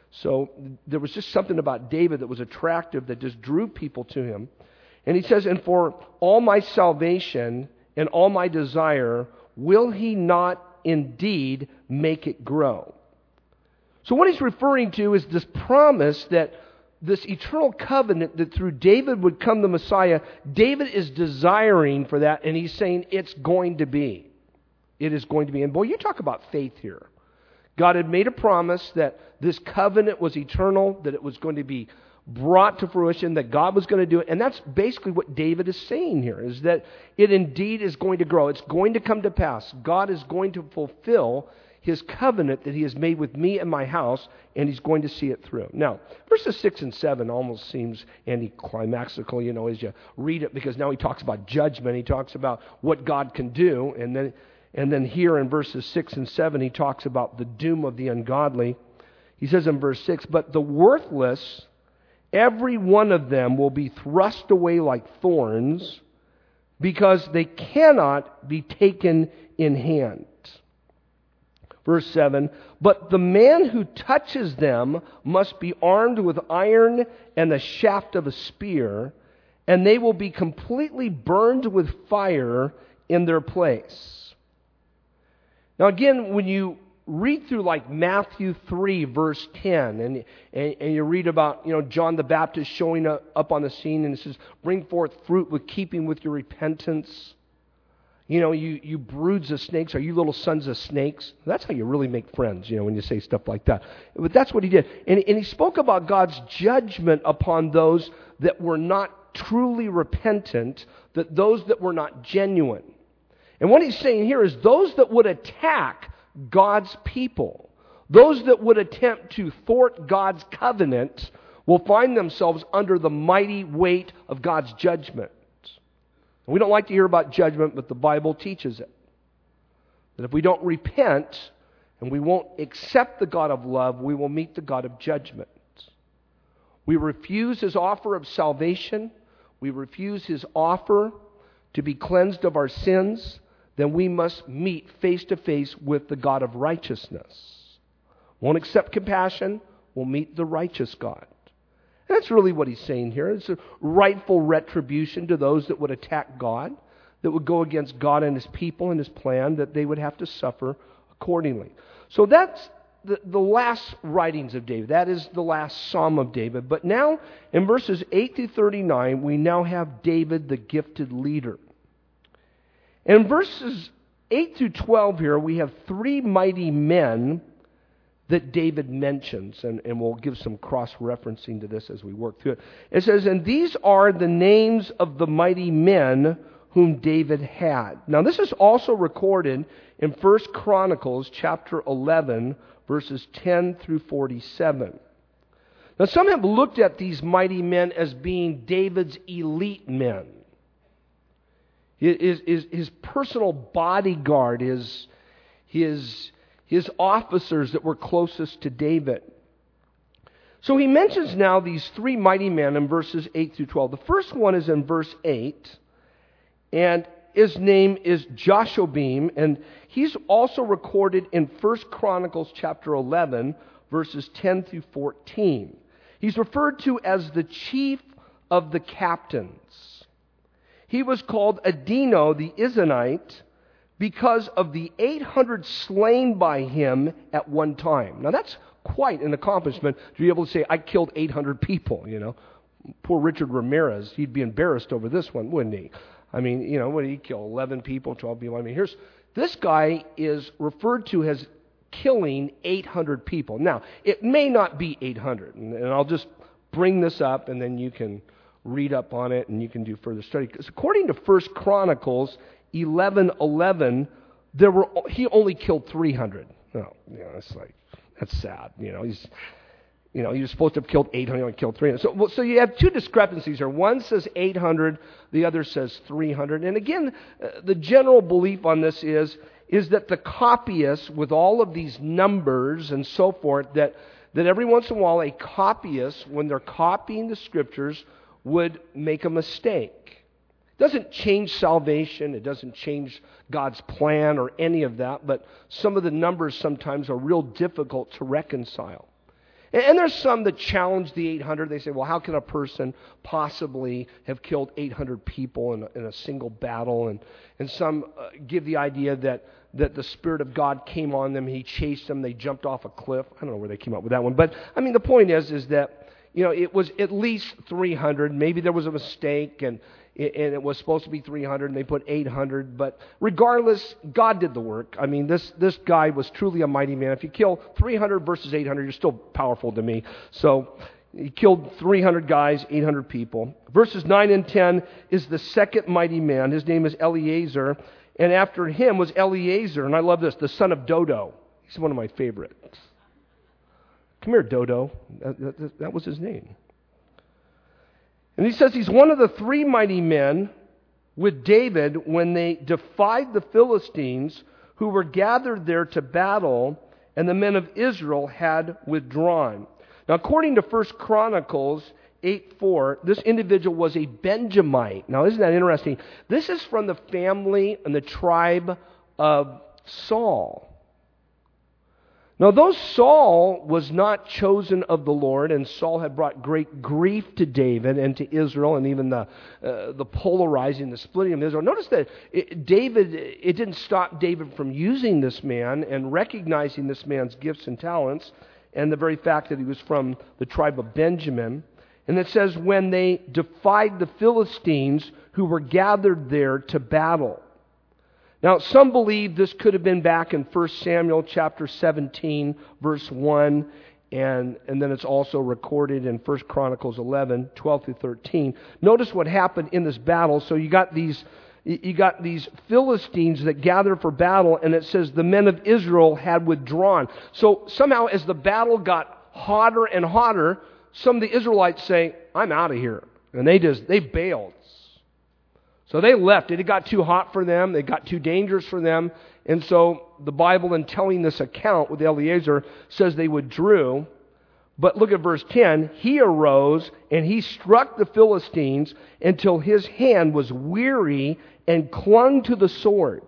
So there was just something about David that was attractive that just drew people to him. And he says, and for all my salvation and all my desire, will he not indeed make it grow? So what he's referring to is this promise that this eternal covenant that through David would come the Messiah. David is desiring for that, and he's saying it's going to be. It is going to be. And boy, you talk about faith here. God had made a promise that this covenant was eternal, that it was going to be brought to fruition, that God was going to do it. And that's basically what David is saying here, is that it indeed is going to grow. It's going to come to pass. God is going to fulfill His covenant that He has made with me and my house, and He's going to see it through. Now, verses 6 and 7 almost seems anticlimactical, as you read it, because now he talks about judgment. He talks about what God can do, and then here in verses 6 and 7, he talks about the doom of the ungodly. He says in verse 6, but the worthless, every one of them will be thrust away like thorns, because they cannot be taken in hand. Verse 7, but the man who touches them must be armed with iron and the shaft of a spear, and they will be completely burned with fire in their place. Now again, when you read through like Matthew 3 verse 10 and you read about John the Baptist showing up on the scene, and it says, bring forth fruit with keeping with your repentance. You broods of snakes, or you little sons of snakes. That's how you really make friends, when you say stuff like that. But that's what he did. And he spoke about God's judgment upon those that were not truly repentant, that those that were not genuine. And what he's saying here is those that would attack God's people, those that would attempt to thwart God's covenant, will find themselves under the mighty weight of God's judgment. We don't like to hear about judgment, but the Bible teaches it. That if we don't repent and we won't accept the God of love, we will meet the God of judgment. We refuse His offer of salvation, we refuse His offer to be cleansed of our sins, then we must meet face to face with the God of righteousness. Won't accept compassion, we'll meet the righteous God. And that's really what he's saying here. It's a rightful retribution to those that would attack God, that would go against God and His people and His plan, that they would have to suffer accordingly. So that's the last writings of David. That is the last Psalm of David. But now, in verses 8 through 39, we now have David, the gifted leader. In verses 8 through 12 here, we have three mighty men that David mentions, and we'll give some cross-referencing to this as we work through it. It says, and these are the names of the mighty men whom David had. Now this is also recorded in 1 Chronicles chapter 11, verses 10 through 47. Now some have looked at these mighty men as being David's elite men. His personal bodyguard, his officers that were closest to David. So he mentions now these three mighty men in verses 8 through 12. The first one is in verse 8, and his name is Jashobim, and he's also recorded in 1 Chronicles chapter 11, verses 10 through 14. He's referred to as the chief of the captains. He was called Adino the Izanite because of the 800 slain by him at one time. Now that's quite an accomplishment to be able to say, I killed 800 people, Poor Richard Ramirez, he'd be embarrassed over this one, wouldn't he? I mean, what did he kill? 11 people, 12 people? I mean, this guy is referred to as killing 800 people. Now, it may not be 800, and I'll just bring this up, and then you can read up on it, and you can do further study. Because according to 1 Chronicles 11:11, he only killed 300. No, that's sad. He was supposed to have killed 800, he only killed 300. So you have two discrepancies here. One says 800, the other says 300. And again, the general belief on this is that the copyists, with all of these numbers and so forth, that every once in a while a copyist, when they're copying the Scriptures, would make a mistake. It doesn't change salvation. It doesn't change God's plan or any of that. But some of the numbers sometimes are real difficult to reconcile. And there's some that challenge the 800. They say, well, how can a person possibly have killed 800 people in a single battle? And some give the idea that the Spirit of God came on them, He chased them, they jumped off a cliff. I don't know where they came up with that one. But, I mean, the point is that, it was at least 300. Maybe there was a mistake, and it was supposed to be 300, and they put 800. But regardless, God did the work. I mean, this guy was truly a mighty man. If you kill 300 versus 800, you're still powerful to me. So he killed 300 guys, 800 people. Verses 9 and 10 is the second mighty man. His name is Eleazar. And after him was Eleazar, and I love this, the son of Dodo. He's one of my favorites. Come here, Dodo. That was his name. And he says he's one of the three mighty men with David when they defied the Philistines who were gathered there to battle, and the men of Israel had withdrawn. Now, according to 1 Chronicles 8:4, this individual was a Benjamite. Now, isn't that interesting? This is from the family and the tribe of Saul. Now, though Saul was not chosen of the Lord, and Saul had brought great grief to David and to Israel, and even the polarizing, the splitting of Israel, notice that it didn't stop David from using this man and recognizing this man's gifts and talents, and the very fact that he was from the tribe of Benjamin. And it says, when they defied the Philistines who were gathered there to battle. Now, some believe this could have been back in 1 Samuel chapter 17, verse 1, and then it's also recorded in 1 Chronicles 11, 12 through 13. Notice what happened in this battle. So you got these Philistines that gathered for battle, and it says the men of Israel had withdrawn. So somehow as the battle got hotter and hotter, some of the Israelites say, I'm out of here. And they bailed. So they left. It got too hot for them. It got too dangerous for them. And so the Bible, in telling this account with Eleazar, says they withdrew. But look at verse 10. He arose and he struck the Philistines until his hand was weary and clung to the sword.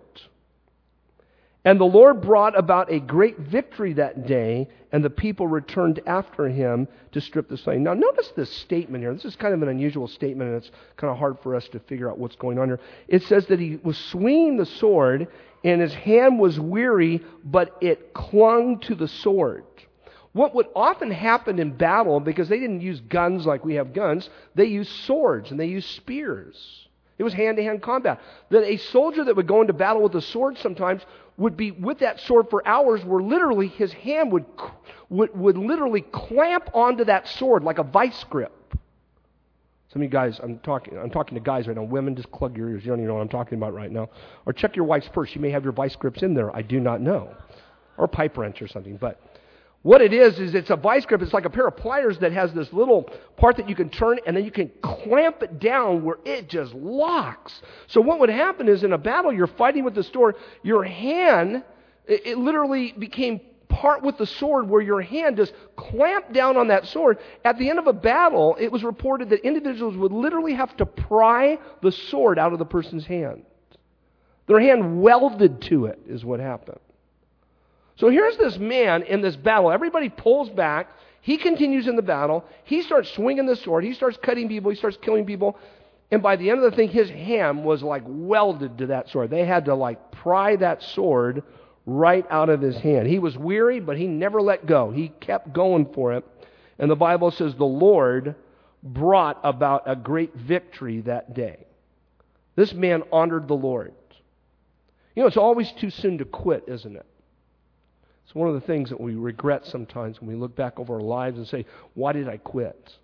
And the Lord brought about a great victory that day, and the people returned after him to strip the slain. Now notice this statement here. This is kind of an unusual statement, and it's kind of hard for us to figure out what's going on here. It says that he was swinging the sword, and his hand was weary, but it clung to the sword. What would often happen in battle, because they didn't use guns like we have guns, they used swords and they used spears. It was hand-to-hand combat. That a soldier that would go into battle with a sword sometimes would be with that sword for hours, where literally his hand would literally clamp onto that sword like a vice grip. Some of you guys, I'm talking to guys right now. Women, just plug your ears. You don't even know what I'm talking about right now. Or check your wife's purse. You may have your vice grips in there. I do not know. Or a pipe wrench or something. But what it is it's a vice grip. It's like a pair of pliers that has this little part that you can turn, and then you can clamp it down where it just locks. So what would happen is, in a battle, you're fighting with the sword, your hand, it literally became part with the sword, where your hand just clamped down on that sword. At the end of a battle, it was reported that individuals would literally have to pry the sword out of the person's hand. Their hand welded to it is what happened. So here's this man in this battle. Everybody pulls back. He continues in the battle. He starts swinging the sword. He starts cutting people. He starts killing people. And by the end of the thing, his hand was like welded to that sword. They had to like pry that sword right out of his hand. He was weary, but he never let go. He kept going for it. And the Bible says the Lord brought about a great victory that day. This man honored the Lord. It's always too soon to quit, isn't it? It's one of the things that we regret sometimes when we look back over our lives and say, why did I quit?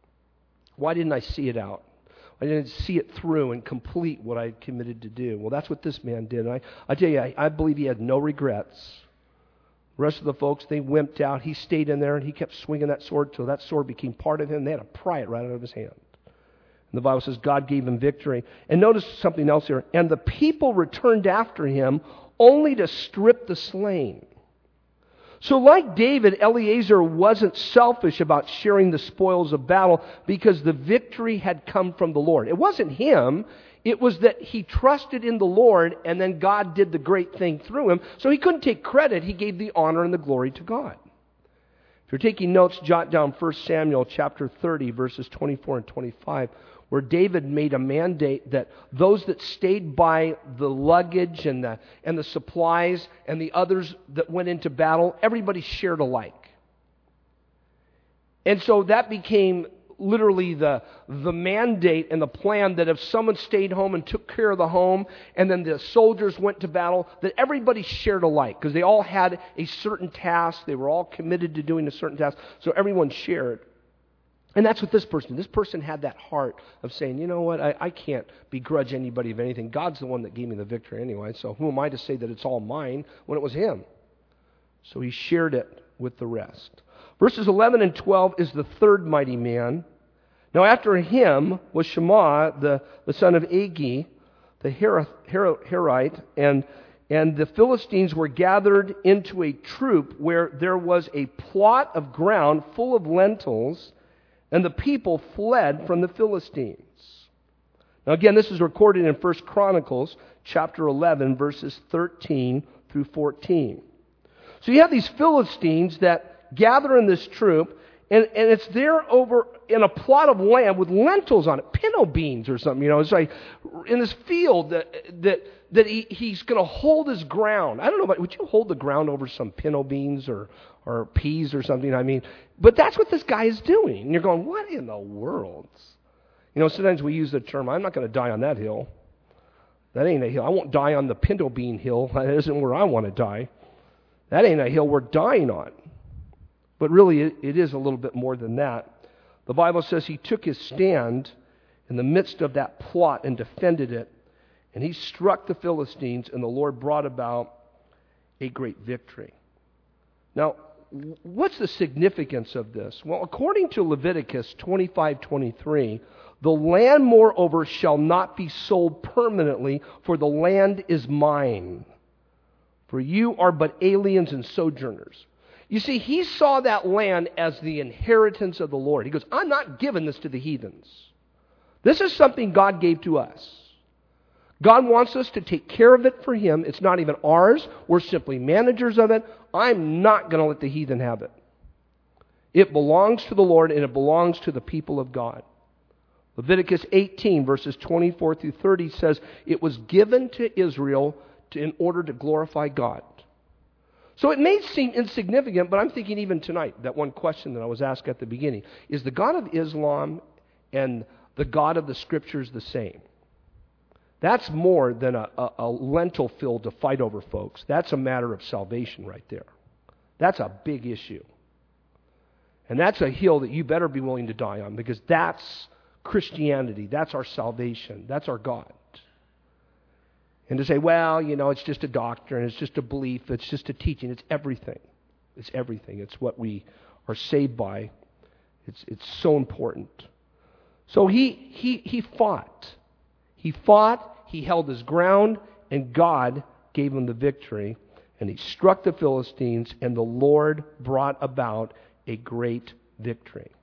Why didn't I see it out? I didn't see it through and complete what I had committed to do. Well, that's what this man did. And I tell you, I believe he had no regrets. The rest of the folks, they wimped out. He stayed in there and he kept swinging that sword till that sword became part of him. They had to pry it right out of his hand. And the Bible says God gave him victory. And notice something else here. And the people returned after him only to strip the slain. So like David, Eleazar wasn't selfish about sharing the spoils of battle because the victory had come from the Lord. It wasn't him. It was that he trusted in the Lord, and then God did the great thing through him. So he couldn't take credit. He gave the honor and the glory to God. If you're taking notes, jot down 1 Samuel chapter 30, verses 24 and 25, where David made a mandate that those that stayed by the luggage and the supplies and the others that went into battle, everybody shared alike. And so that became literally the mandate and the plan that if someone stayed home and took care of the home and then the soldiers went to battle, that everybody shared alike because they all had a certain task. They were all committed to doing a certain task. So everyone shared. And that's what this person had that heart of saying, you know what, I can't begrudge anybody of anything. God's the one that gave me the victory anyway, so who am I to say that it's all mine when it was Him? So he shared it with the rest. Verses 11 and 12 is the third mighty man. Now after him was Shammah, the son of Agi, the Herite, and the Philistines were gathered into a troop where there was a plot of ground full of lentils, and the people fled from the Philistines. Now again, this is recorded in 1 Chronicles chapter 11, verses 13 through 14. So you have these Philistines that gather in this troop, and it's there over in a plot of land with lentils on it, pinto beans or something. It's like in this field that he's going to hold his ground. I don't know, but would you hold the ground over some pinto beans or peas or something? But that's what this guy is doing. And you're going, what in the world? Sometimes we use the term, I'm not going to die on that hill. That ain't a hill. I won't die on the pinto bean hill. That isn't where I want to die. That ain't a hill we're dying on. But really, it is a little bit more than that. The Bible says he took his stand in the midst of that plot and defended it, and he struck the Philistines, and the Lord brought about a great victory. Now, what's the significance of this? Well, according to Leviticus 25:23, the land, moreover, shall not be sold permanently, for the land is mine. For you are but aliens and sojourners. You see, he saw that land as the inheritance of the Lord. He goes, I'm not giving this to the heathens. This is something God gave to us. God wants us to take care of it for Him. It's not even ours. We're simply managers of it. I'm not going to let the heathen have it. It belongs to the Lord, and it belongs to the people of God. Leviticus 18, verses 24 through 30 says, it was given to Israel in order to glorify God. So it may seem insignificant, but I'm thinking even tonight, that one question that I was asked at the beginning, is the God of Islam and the God of the Scriptures the same? That's more than a lentil field to fight over, folks. That's a matter of salvation right there. That's a big issue. And that's a hill that you better be willing to die on, because that's Christianity. That's our salvation. That's our God. And to say, well, it's just a doctrine, it's just a belief, it's just a teaching, it's everything. It's everything. It's what we are saved by. It's so important. So he fought. He fought, he held his ground, and God gave him the victory. And he struck the Philistines, and the Lord brought about a great victory.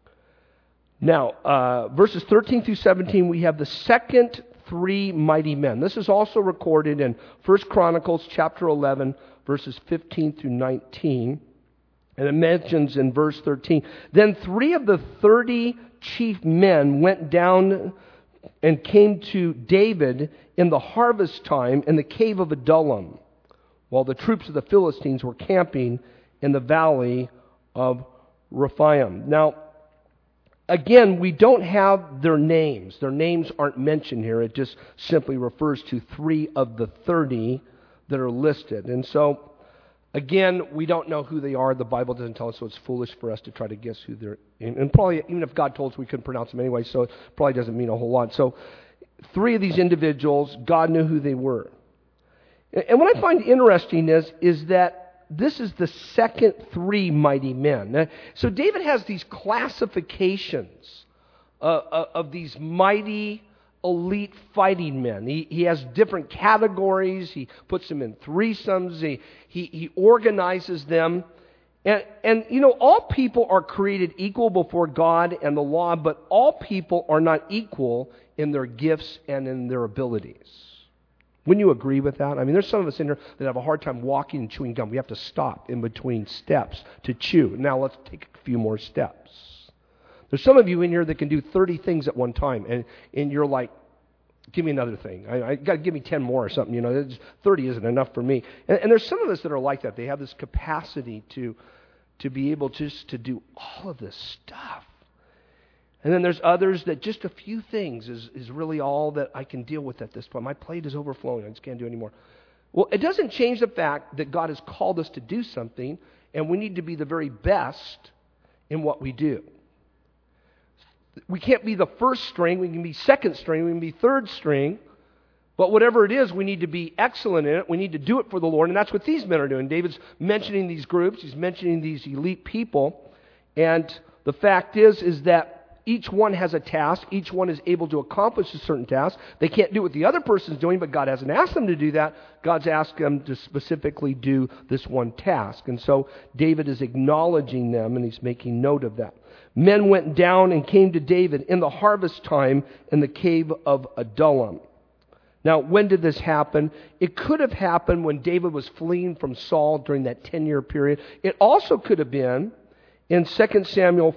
Now, verses 13 through 17, we have the second three mighty men. This is also recorded in 1 Chronicles chapter 11, verses 15 through 19. And it mentions in verse 13, then 3 of the 30 chief men went down and came to David in the harvest time in the cave of Adullam, while the troops of the Philistines were camping in the valley of Rephaim. Now, again, we don't have their names. Their names aren't mentioned here. It just simply refers to 3 of the 30 that are listed. And so, again, we don't know who they are. The Bible doesn't tell us, so it's foolish for us to try to guess who they're in. And probably, even if God told us, we couldn't pronounce them anyway, so it probably doesn't mean a whole lot. So 3 of these individuals, God knew who they were. And what I find interesting is that this is the second 3 mighty men. So David has these classifications of these mighty, elite fighting men. He has different categories. He puts them in threesomes. He organizes them. And all people are created equal before God and the law, but all people are not equal in their gifts and in their abilities. Wouldn't you agree with that? I mean, there's some of us in here that have a hard time walking and chewing gum. We have to stop in between steps to chew. Now let's take a few more steps. There's some of you in here that can do 30 things at one time, and you're like, give me another thing. I got to give me 10 more or something. 30 isn't enough for me. And there's some of us that are like that. They have this capacity to be able just to do all of this stuff. And then there's others that just a few things is really all that I can deal with at this point. My plate is overflowing. I just can't do anymore. Well, it doesn't change the fact that God has called us to do something, and we need to be the very best in what we do. We can't be the first string. We can be second string. We can be third string. But whatever it is, we need to be excellent in it. We need to do it for the Lord, and that's what these men are doing. David's mentioning these groups. He's mentioning these elite people. And the fact is that each one has a task. Each one is able to accomplish a certain task. They can't do what the other person's doing, but God hasn't asked them to do that. God's asked them to specifically do this one task. And so David is acknowledging them, and he's making note of that. Men went down and came to David in the harvest time in the cave of Adullam. Now, when did this happen? It could have happened when David was fleeing from Saul during that 10-year period. It also could have been in 2 Samuel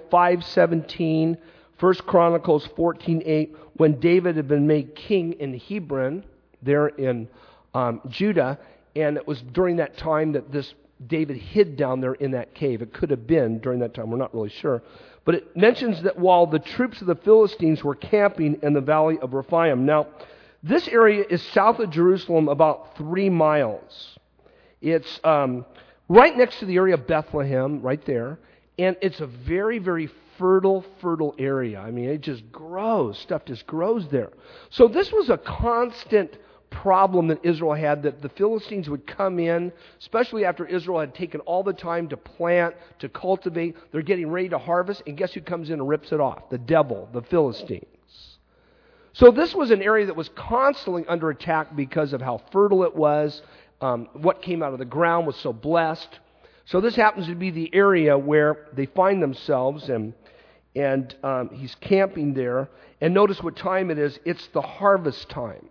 5:17, 1 Chronicles 14:8, when David had been made king in Hebron, there in Judah, and it was during that time that this David hid down there in that cave. It could have been during that time. We're not really sure. But it mentions that while the troops of the Philistines were camping in the valley of Rephaim. Now, this area is south of Jerusalem about 3 miles. It's right next to the area of Bethlehem, right there. And it's a very, very fertile area. I mean, it just grows. Stuff just grows there. So this was a constant problem that Israel had, that the Philistines would come in, especially after Israel had taken all the time to plant, to cultivate. They're getting ready to harvest, and guess who comes in and rips it off? The devil, the Philistines. So this was an area that was constantly under attack because of how fertile it was. What came out of the ground was so blessed. So this happens to be the area where they find themselves, and he's camping there. And notice what time it is. It's the harvest time.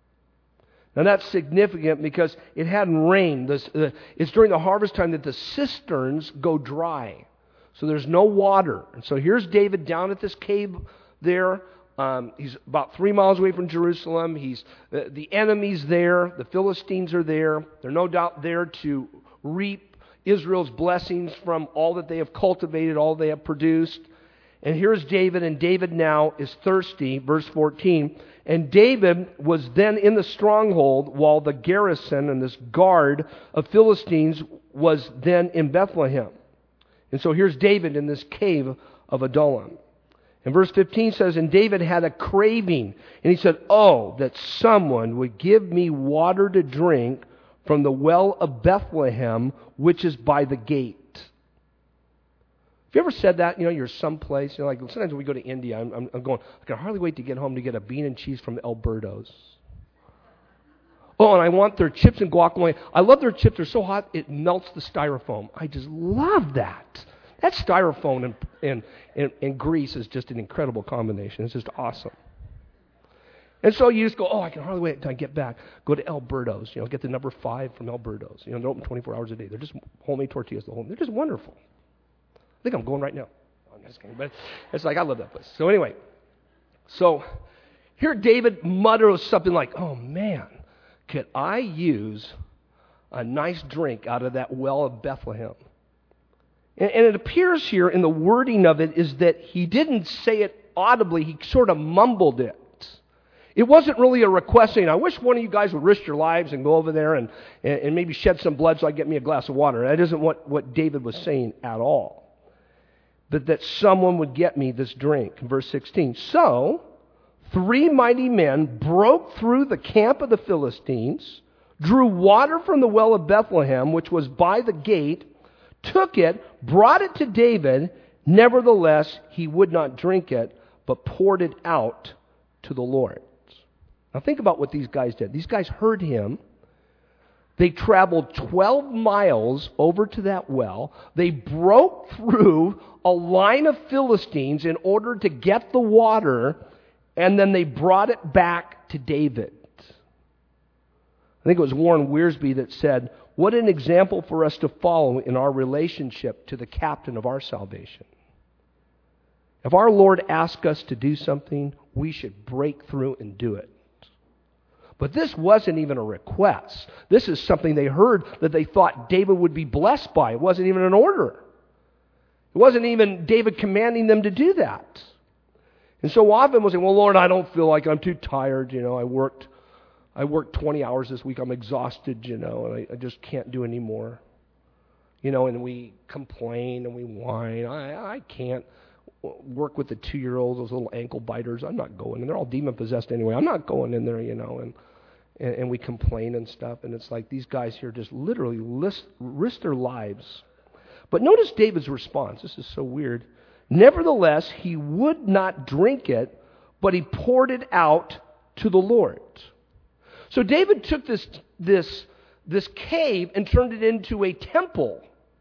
Now that's significant because it hadn't rained. It's during the harvest time that the cisterns go dry. So there's no water. And so here's David down at this cave there. He's about 3 miles away from Jerusalem. The enemy's there. The Philistines are there. They're no doubt there to reap Israel's blessings from all that they have cultivated, all they have produced. And here's David, and David now is thirsty. Verse 14. And David was then in the stronghold while the garrison and this guard of Philistines was then in Bethlehem. And so here's David in this cave of Adullam. And verse 15 says, and David had a craving. And he said, oh, that someone would give me water to drink from the well of Bethlehem, which is by the gate. Have you ever said that? You're someplace, like sometimes when we go to India, I'm going, I can hardly wait to get home to get a bean and cheese from Alberto's. Oh, and I want their chips and guacamole. I love their chips. They're so hot, it melts the styrofoam. I just love that. That styrofoam and grease is just an incredible combination. It's just awesome. And so you just go, oh, I can hardly wait until I get back. Go to Alberto's, get the number 5 from Alberto's. They're open 24 hours a day. They're just homemade tortillas. They're just wonderful. I think I'm going right now. I'm just kidding, but it's like, I love that place. So anyway, so here David mutters something like, oh man, could I use a nice drink out of that well of Bethlehem? And it appears here in the wording of it is that he didn't say it audibly. He sort of mumbled it. It wasn't really a request saying, I wish one of you guys would risk your lives and go over there and maybe shed some blood so I get me a glass of water. That isn't what David was saying at all. But that someone would get me this drink. Verse 16. So 3 mighty men broke through the camp of the Philistines, drew water from the well of Bethlehem, which was by the gate, took it, brought it to David. Nevertheless, he would not drink it, but poured it out to the Lord. Now think about what these guys did. These guys heard him. They traveled 12 miles over to that well. They broke through a line of Philistines in order to get the water, and then they brought it back to David. I think it was Warren Wiersbe that said, what an example for us to follow in our relationship to the captain of our salvation. If our Lord asks us to do something, we should break through and do it. But this wasn't even a request. This is something they heard that they thought David would be blessed by. It wasn't even an order. It wasn't even David commanding them to do that. And so often we'll say, well, Lord, I don't feel like I'm too tired. I worked 20 hours this week. I'm exhausted, and I just can't do any more. And we complain and we whine. I can't work with the 2-year-olds, those little ankle biters. I'm not going. And they're all demon-possessed anyway. I'm not going in there, and we complain and stuff. And it's like these guys here just literally risk their lives. But notice David's response. This is so weird. Nevertheless, he would not drink it, but he poured it out to the Lord. So David took this cave and turned it into a temple.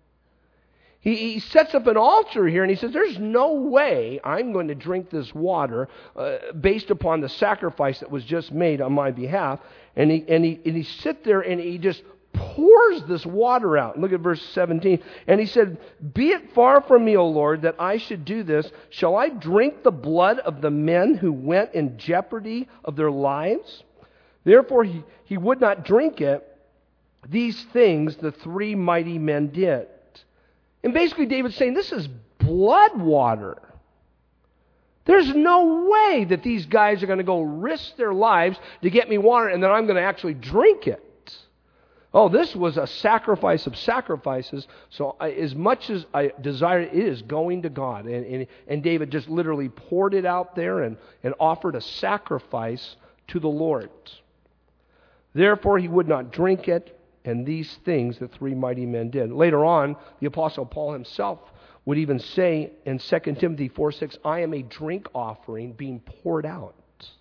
He sets up an altar here and he says, there's no way I'm going to drink this water based upon the sacrifice that was just made on my behalf. And he sits there and he just pours this water out. Look at verse 17. And he said, be it far from me, O Lord, that I should do this. Shall I drink the blood of the men who went in jeopardy of their lives? Therefore he would not drink it. These things the 3 mighty men did. And basically David's saying, this is blood water. There's no way that these guys are going to go risk their lives to get me water and then I'm going to actually drink it. Oh, this was a sacrifice of sacrifices. So as much as I desire it is going to God. And David just literally poured it out there and offered a sacrifice to the Lord. Therefore he would not drink it. And these things the 3 mighty men did. Later on, the Apostle Paul himself would even say in 2 Timothy 4:6, I am a drink offering being poured out.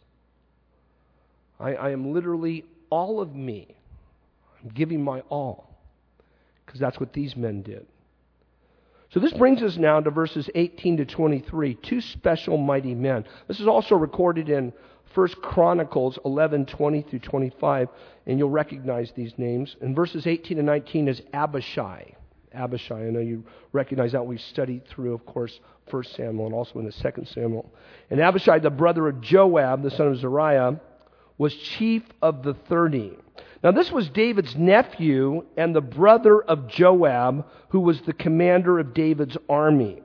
I am literally all of me. I'm giving my all. Because that's what these men did. So this brings us now to verses 18 to 23, 2 special mighty men. This is also recorded in 1 Chronicles 11:20 through 25, and you'll recognize these names. And verses 18 and 19 is Abishai. Abishai, I know you recognize that. We've studied through, of course, 1 Samuel and also in the 2 Samuel. And Abishai, the brother of Joab, the son of Zeruiah, was chief of the 30. Now this was David's nephew and the brother of Joab, who was the commander of David's army.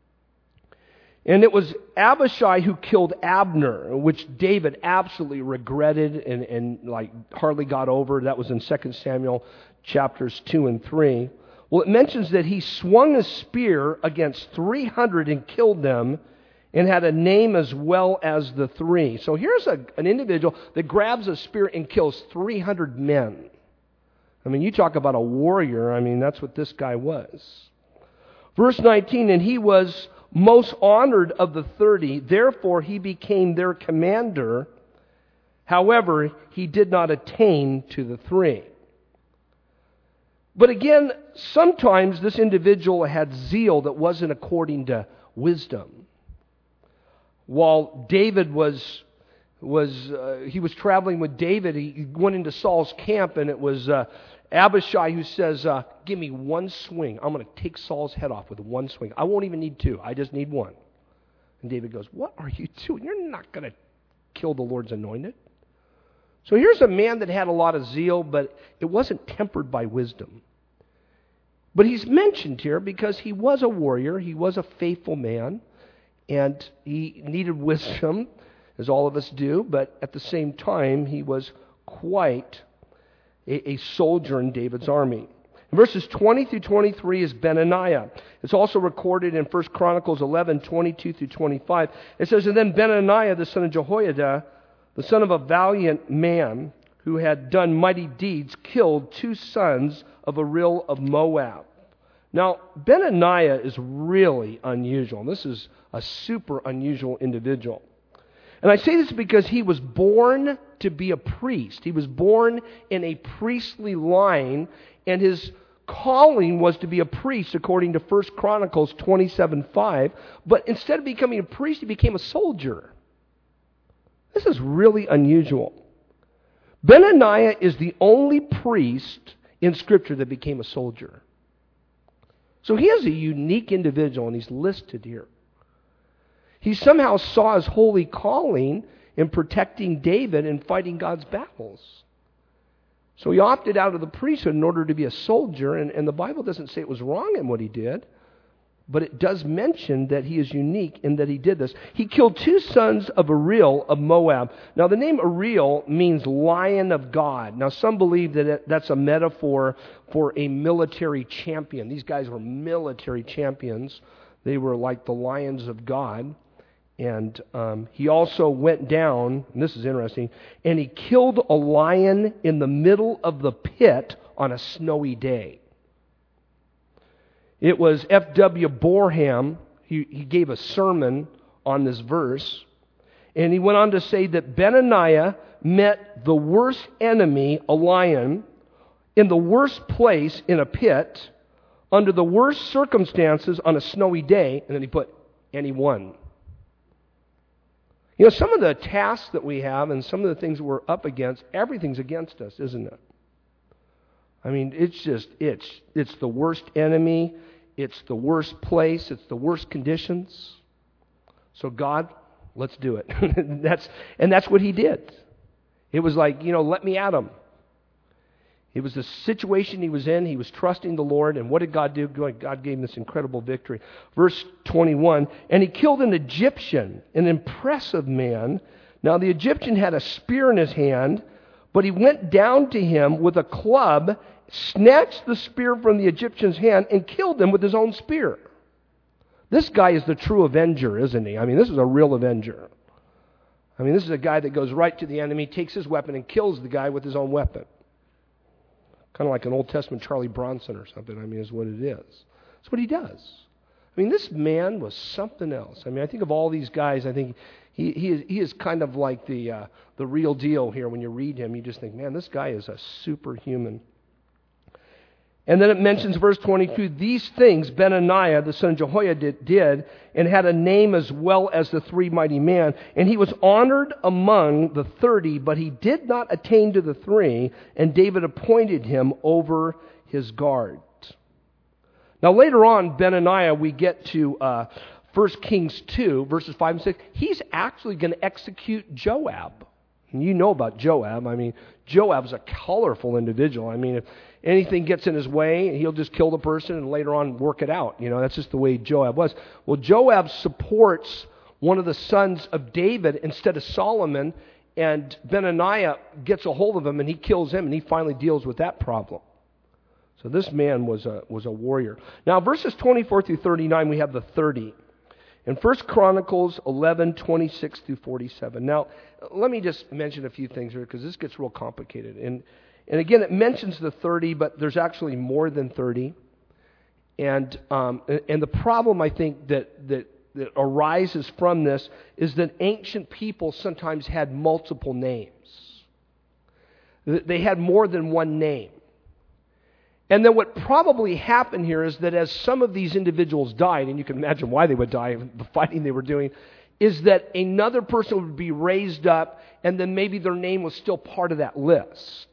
And it was Abishai who killed Abner, which David absolutely regretted and hardly got over. That was in 2 Samuel chapters 2 and 3. Well, it mentions that he swung a spear against 300 and killed them and had a name as well as the 3. So here's an individual that grabs a spear and kills 300 men. I mean, you talk about a warrior. I mean, that's what this guy was. Verse 19, and he was most honored of the 30, therefore he became their commander. However, he did not attain to the 3. But again, sometimes this individual had zeal that wasn't according to wisdom. While David was traveling with David, he went into Saul's camp, and it was Abishai who says, give me one swing. I'm going to take Saul's head off with one swing. I won't even need 2. I just need 1. And David goes, what are you doing? You're not going to kill the Lord's anointed. So here's a man that had a lot of zeal, but it wasn't tempered by wisdom. But he's mentioned here because he was a warrior. He was a faithful man. And he needed wisdom, as all of us do. But at the same time, he was quite a soldier in David's army. In verses 20 through 23 is Benaniah. It's also recorded in 1 Chronicles 11:22 through 25. It says, and then Benaniah, the son of Jehoiada, the son of a valiant man who had done mighty deeds, killed 2 sons of Ariel of Moab. Now, Benaniah is really unusual. This is a super unusual individual. And I say this because he was born to be a priest. He was born in a priestly line, and his calling was to be a priest according to 1 Chronicles 27:5. But instead of becoming a priest, he became a soldier. This is really unusual. Benaniah is the only priest in Scripture that became a soldier. So he is a unique individual, and he's listed here. He somehow saw his holy calling in protecting David and fighting God's battles. So he opted out of the priesthood in order to be a soldier, and the Bible doesn't say it was wrong in what he did, but it does mention that he is unique in that he did this. He killed 2 sons of Ariel of Moab. Now the name Ariel means lion of God. Now some believe that that's a metaphor for a military champion. These guys were military champions. They were like the lions of God. And he also went down, and this is interesting, and he killed a lion in the middle of the pit on a snowy day. It was F.W. Boreham, he gave a sermon on this verse, and he went on to say that Benaniah met the worst enemy, a lion, in the worst place in a pit, under the worst circumstances on a snowy day, and then he put, and he won. You know, some of the tasks that we have and some of the things we're up against, everything's against us, isn't it? I mean, it's the worst enemy, it's the worst place, it's the worst conditions. So God, let's do it. that's what he did. It was like, let me at him. It was the situation he was in. He was trusting the Lord. And what did God do? God gave him this incredible victory. Verse 21, and he killed an Egyptian, an impressive man. Now the Egyptian had a spear in his hand, but he went down to him with a club, snatched the spear from the Egyptian's hand, and killed him with his own spear. This guy is the true avenger, isn't he? I mean, this is a real avenger. I mean, this is a guy that goes right to the enemy, takes his weapon, and kills the guy with his own weapon. Kind of like an Old Testament Charlie Bronson or something, is what it is. That's what he does. I mean, this man was something else. I mean, I think of all these guys, I think he is kind of like the real deal here. When you read him, you just think, man, this guy is a superhuman. And then it mentions, verse 22, these things Benaniah, the son of Jehoiada, did, and had a name as well as the 3 mighty men. And he was honored among the 30, but he did not attain to the 3, and David appointed him over his guard. Now later on, Benaniah, we get to 1 Kings 2, verses 5 and 6. He's actually going to execute Joab. And you know about Joab. I mean, Joab's a colorful individual. I mean, if anything gets in his way, he'll just kill the person and later on work it out. That's just the way Joab was. Well, Joab supports one of the sons of David instead of Solomon, and Benaniah gets a hold of him and he kills him, and he finally deals with that problem. So this man was a warrior. Now, verses 24 through 39, we have the 30. In 1 Chronicles 11, 26 through 47. Now, let me just mention a few things here because this gets real complicated. And again, it mentions the 30, but there's actually more than 30. And the problem, I think, that arises from this is that ancient people sometimes had multiple names. They had more than one name. And then what probably happened here is that as some of these individuals died, and you can imagine why they would die, the fighting they were doing, is that another person would be raised up, and then maybe their name was still part of that list.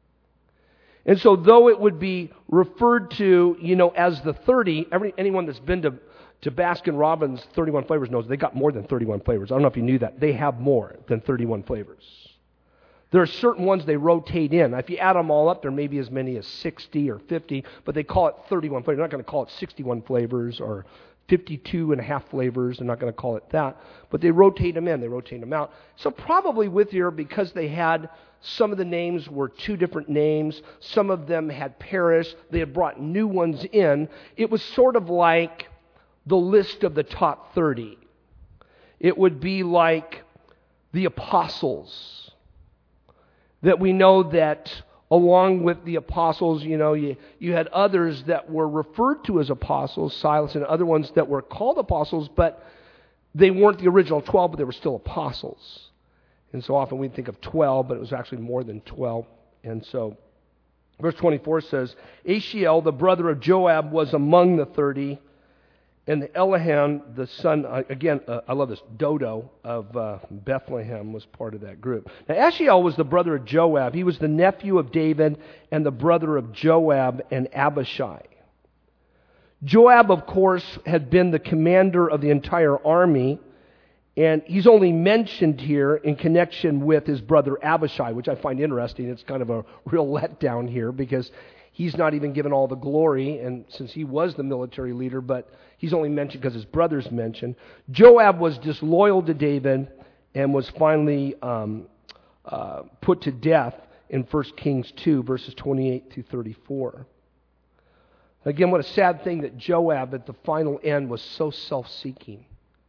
And so though it would be referred to, as the 30, anyone that's been to Baskin-Robbins 31 flavors knows they got more than 31 flavors. I don't know if you knew that. They have more than 31 flavors. There are certain ones they rotate in. If you add them all up, there may be as many as 60 or 50, but they call it 31 flavors. They're not going to call it 61 flavors or 52 and a half flavors. They're not going to call it that. But they rotate them in, they rotate them out. So probably with here, because they had, some of the names were 2 different names, some of them had perished, they had brought new ones in. It was sort of like the list of the top 30. It would be like the apostles. That we know that along with the apostles, you had others that were referred to as apostles, Silas, and other ones that were called apostles, but they weren't the original 12, but they were still apostles. And so often we think of 12, but it was actually more than 12. And so verse 24 says, Ashiel, the brother of Joab, was among the 30, And Elihan, the son, I love this, Dodo of Bethlehem was part of that group. Now, Ashiel was the brother of Joab. He was the nephew of David and the brother of Joab and Abishai. Joab, of course, had been the commander of the entire army, and he's only mentioned here in connection with his brother Abishai, which I find interesting. It's kind of a real letdown here because he's not even given all the glory, and since he was the military leader, but he's only mentioned because his brother's mentioned. Joab was disloyal to David and was finally put to death in 1 Kings 2, verses 28 through 34. Again, what a sad thing that Joab at the final end was so self-seeking.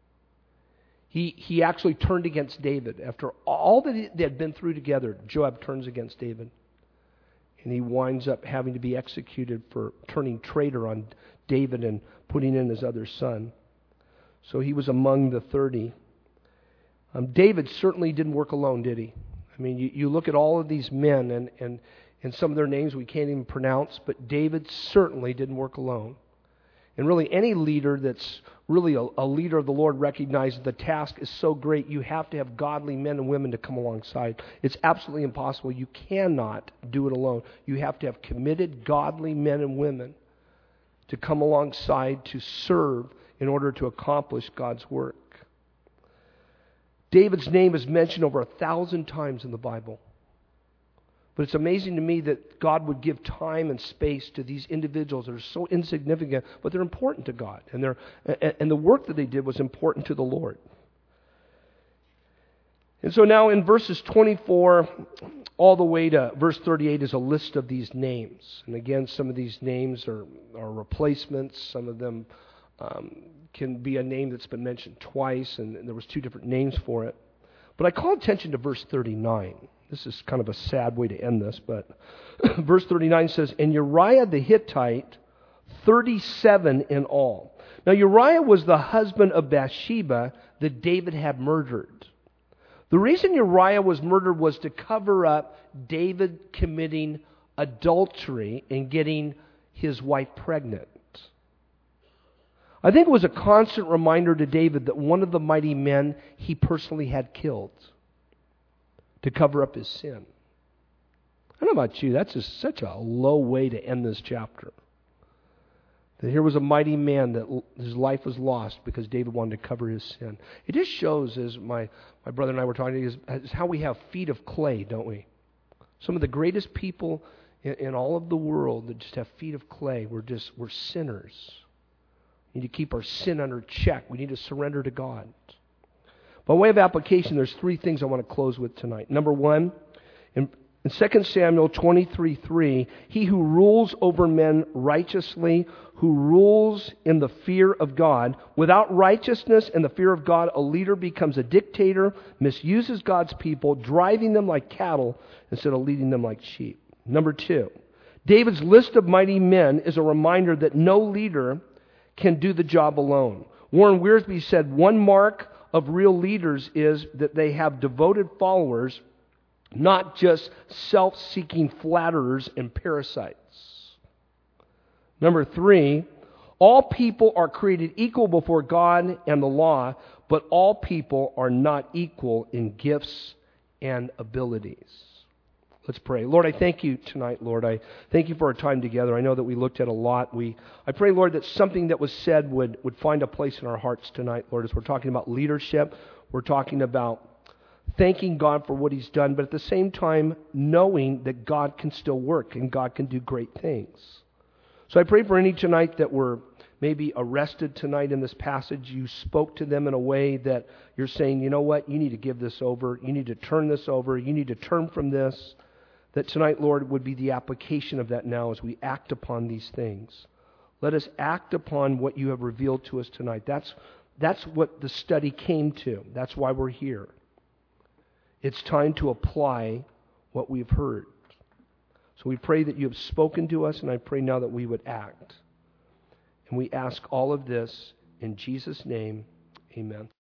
He actually turned against David. After all that they had been through together, Joab turns against David. And he winds up having to be executed for turning traitor on David and putting in his other son. So he was among the 30. David certainly didn't work alone, did he? I mean, you look at all of these men, and some of their names we can't even pronounce, but David certainly didn't work alone. And really, any leader that's really a leader of the Lord recognizes the task is so great, you have to have godly men and women to come alongside. It's absolutely impossible. You cannot do it alone. You have to have committed, godly men and women to come alongside to serve in order to accomplish God's work. David's name is mentioned over 1,000 times in the Bible. But it's amazing to me that God would give time and space to these individuals that are so insignificant, but they're important to God. And the work that they did was important to the Lord. And so now in verses 24 all the way to verse 38 is a list of these names. And again, some of these names are replacements. Some of them can be a name that's been mentioned twice, and there was 2 different names for it. But I call attention to verse 39. This is kind of a sad way to end this, but verse 39 says, "And Uriah the Hittite, 37 in all." Now Uriah was the husband of Bathsheba that David had murdered. The reason Uriah was murdered was to cover up David committing adultery and getting his wife pregnant. I think it was a constant reminder to David that one of the mighty men he personally had killed to cover up his sin. I don't know about you, that's just such a low way to end this chapter. That here was a mighty man that his life was lost because David wanted to cover his sin. It just shows, as my brother and I were talking, is how we have feet of clay, don't we? Some of the greatest people in all of the world that just have feet of clay, we're sinners. We need to keep our sin under check. We need to surrender to God. By way of application, there's 3 things I want to close with tonight. Number 1, in 2 Samuel 23:3, he who rules over men righteously, who rules in the fear of God. Without righteousness and the fear of God, a leader becomes a dictator, misuses God's people, driving them like cattle instead of leading them like sheep. Number 2, David's list of mighty men is a reminder that no leader can do the job alone. Warren Wiersbe said one mark of real leaders is that they have devoted followers, not just self-seeking flatterers and parasites. Number 3, all people are created equal before God and the law, but all people are not equal in gifts and abilities. Let's pray. Lord, I thank you tonight, Lord. I thank you for our time together. I know that we looked at a lot. I pray, Lord, that something that was said would find a place in our hearts tonight, Lord, as we're talking about leadership. We're talking about thanking God for what He's done, but at the same time, knowing that God can still work and God can do great things. So I pray for any tonight that were maybe arrested tonight in this passage. You spoke to them in a way that you're saying, you know what, you need to give this over. You need to turn this over. You need to turn from this. That tonight, Lord, would be the application of that now as we act upon these things. Let us act upon what you have revealed to us tonight. That's what the study came to. That's why we're here. It's time to apply what we've heard. So we pray that you have spoken to us, and I pray now that we would act. And we ask all of this in Jesus' name, amen.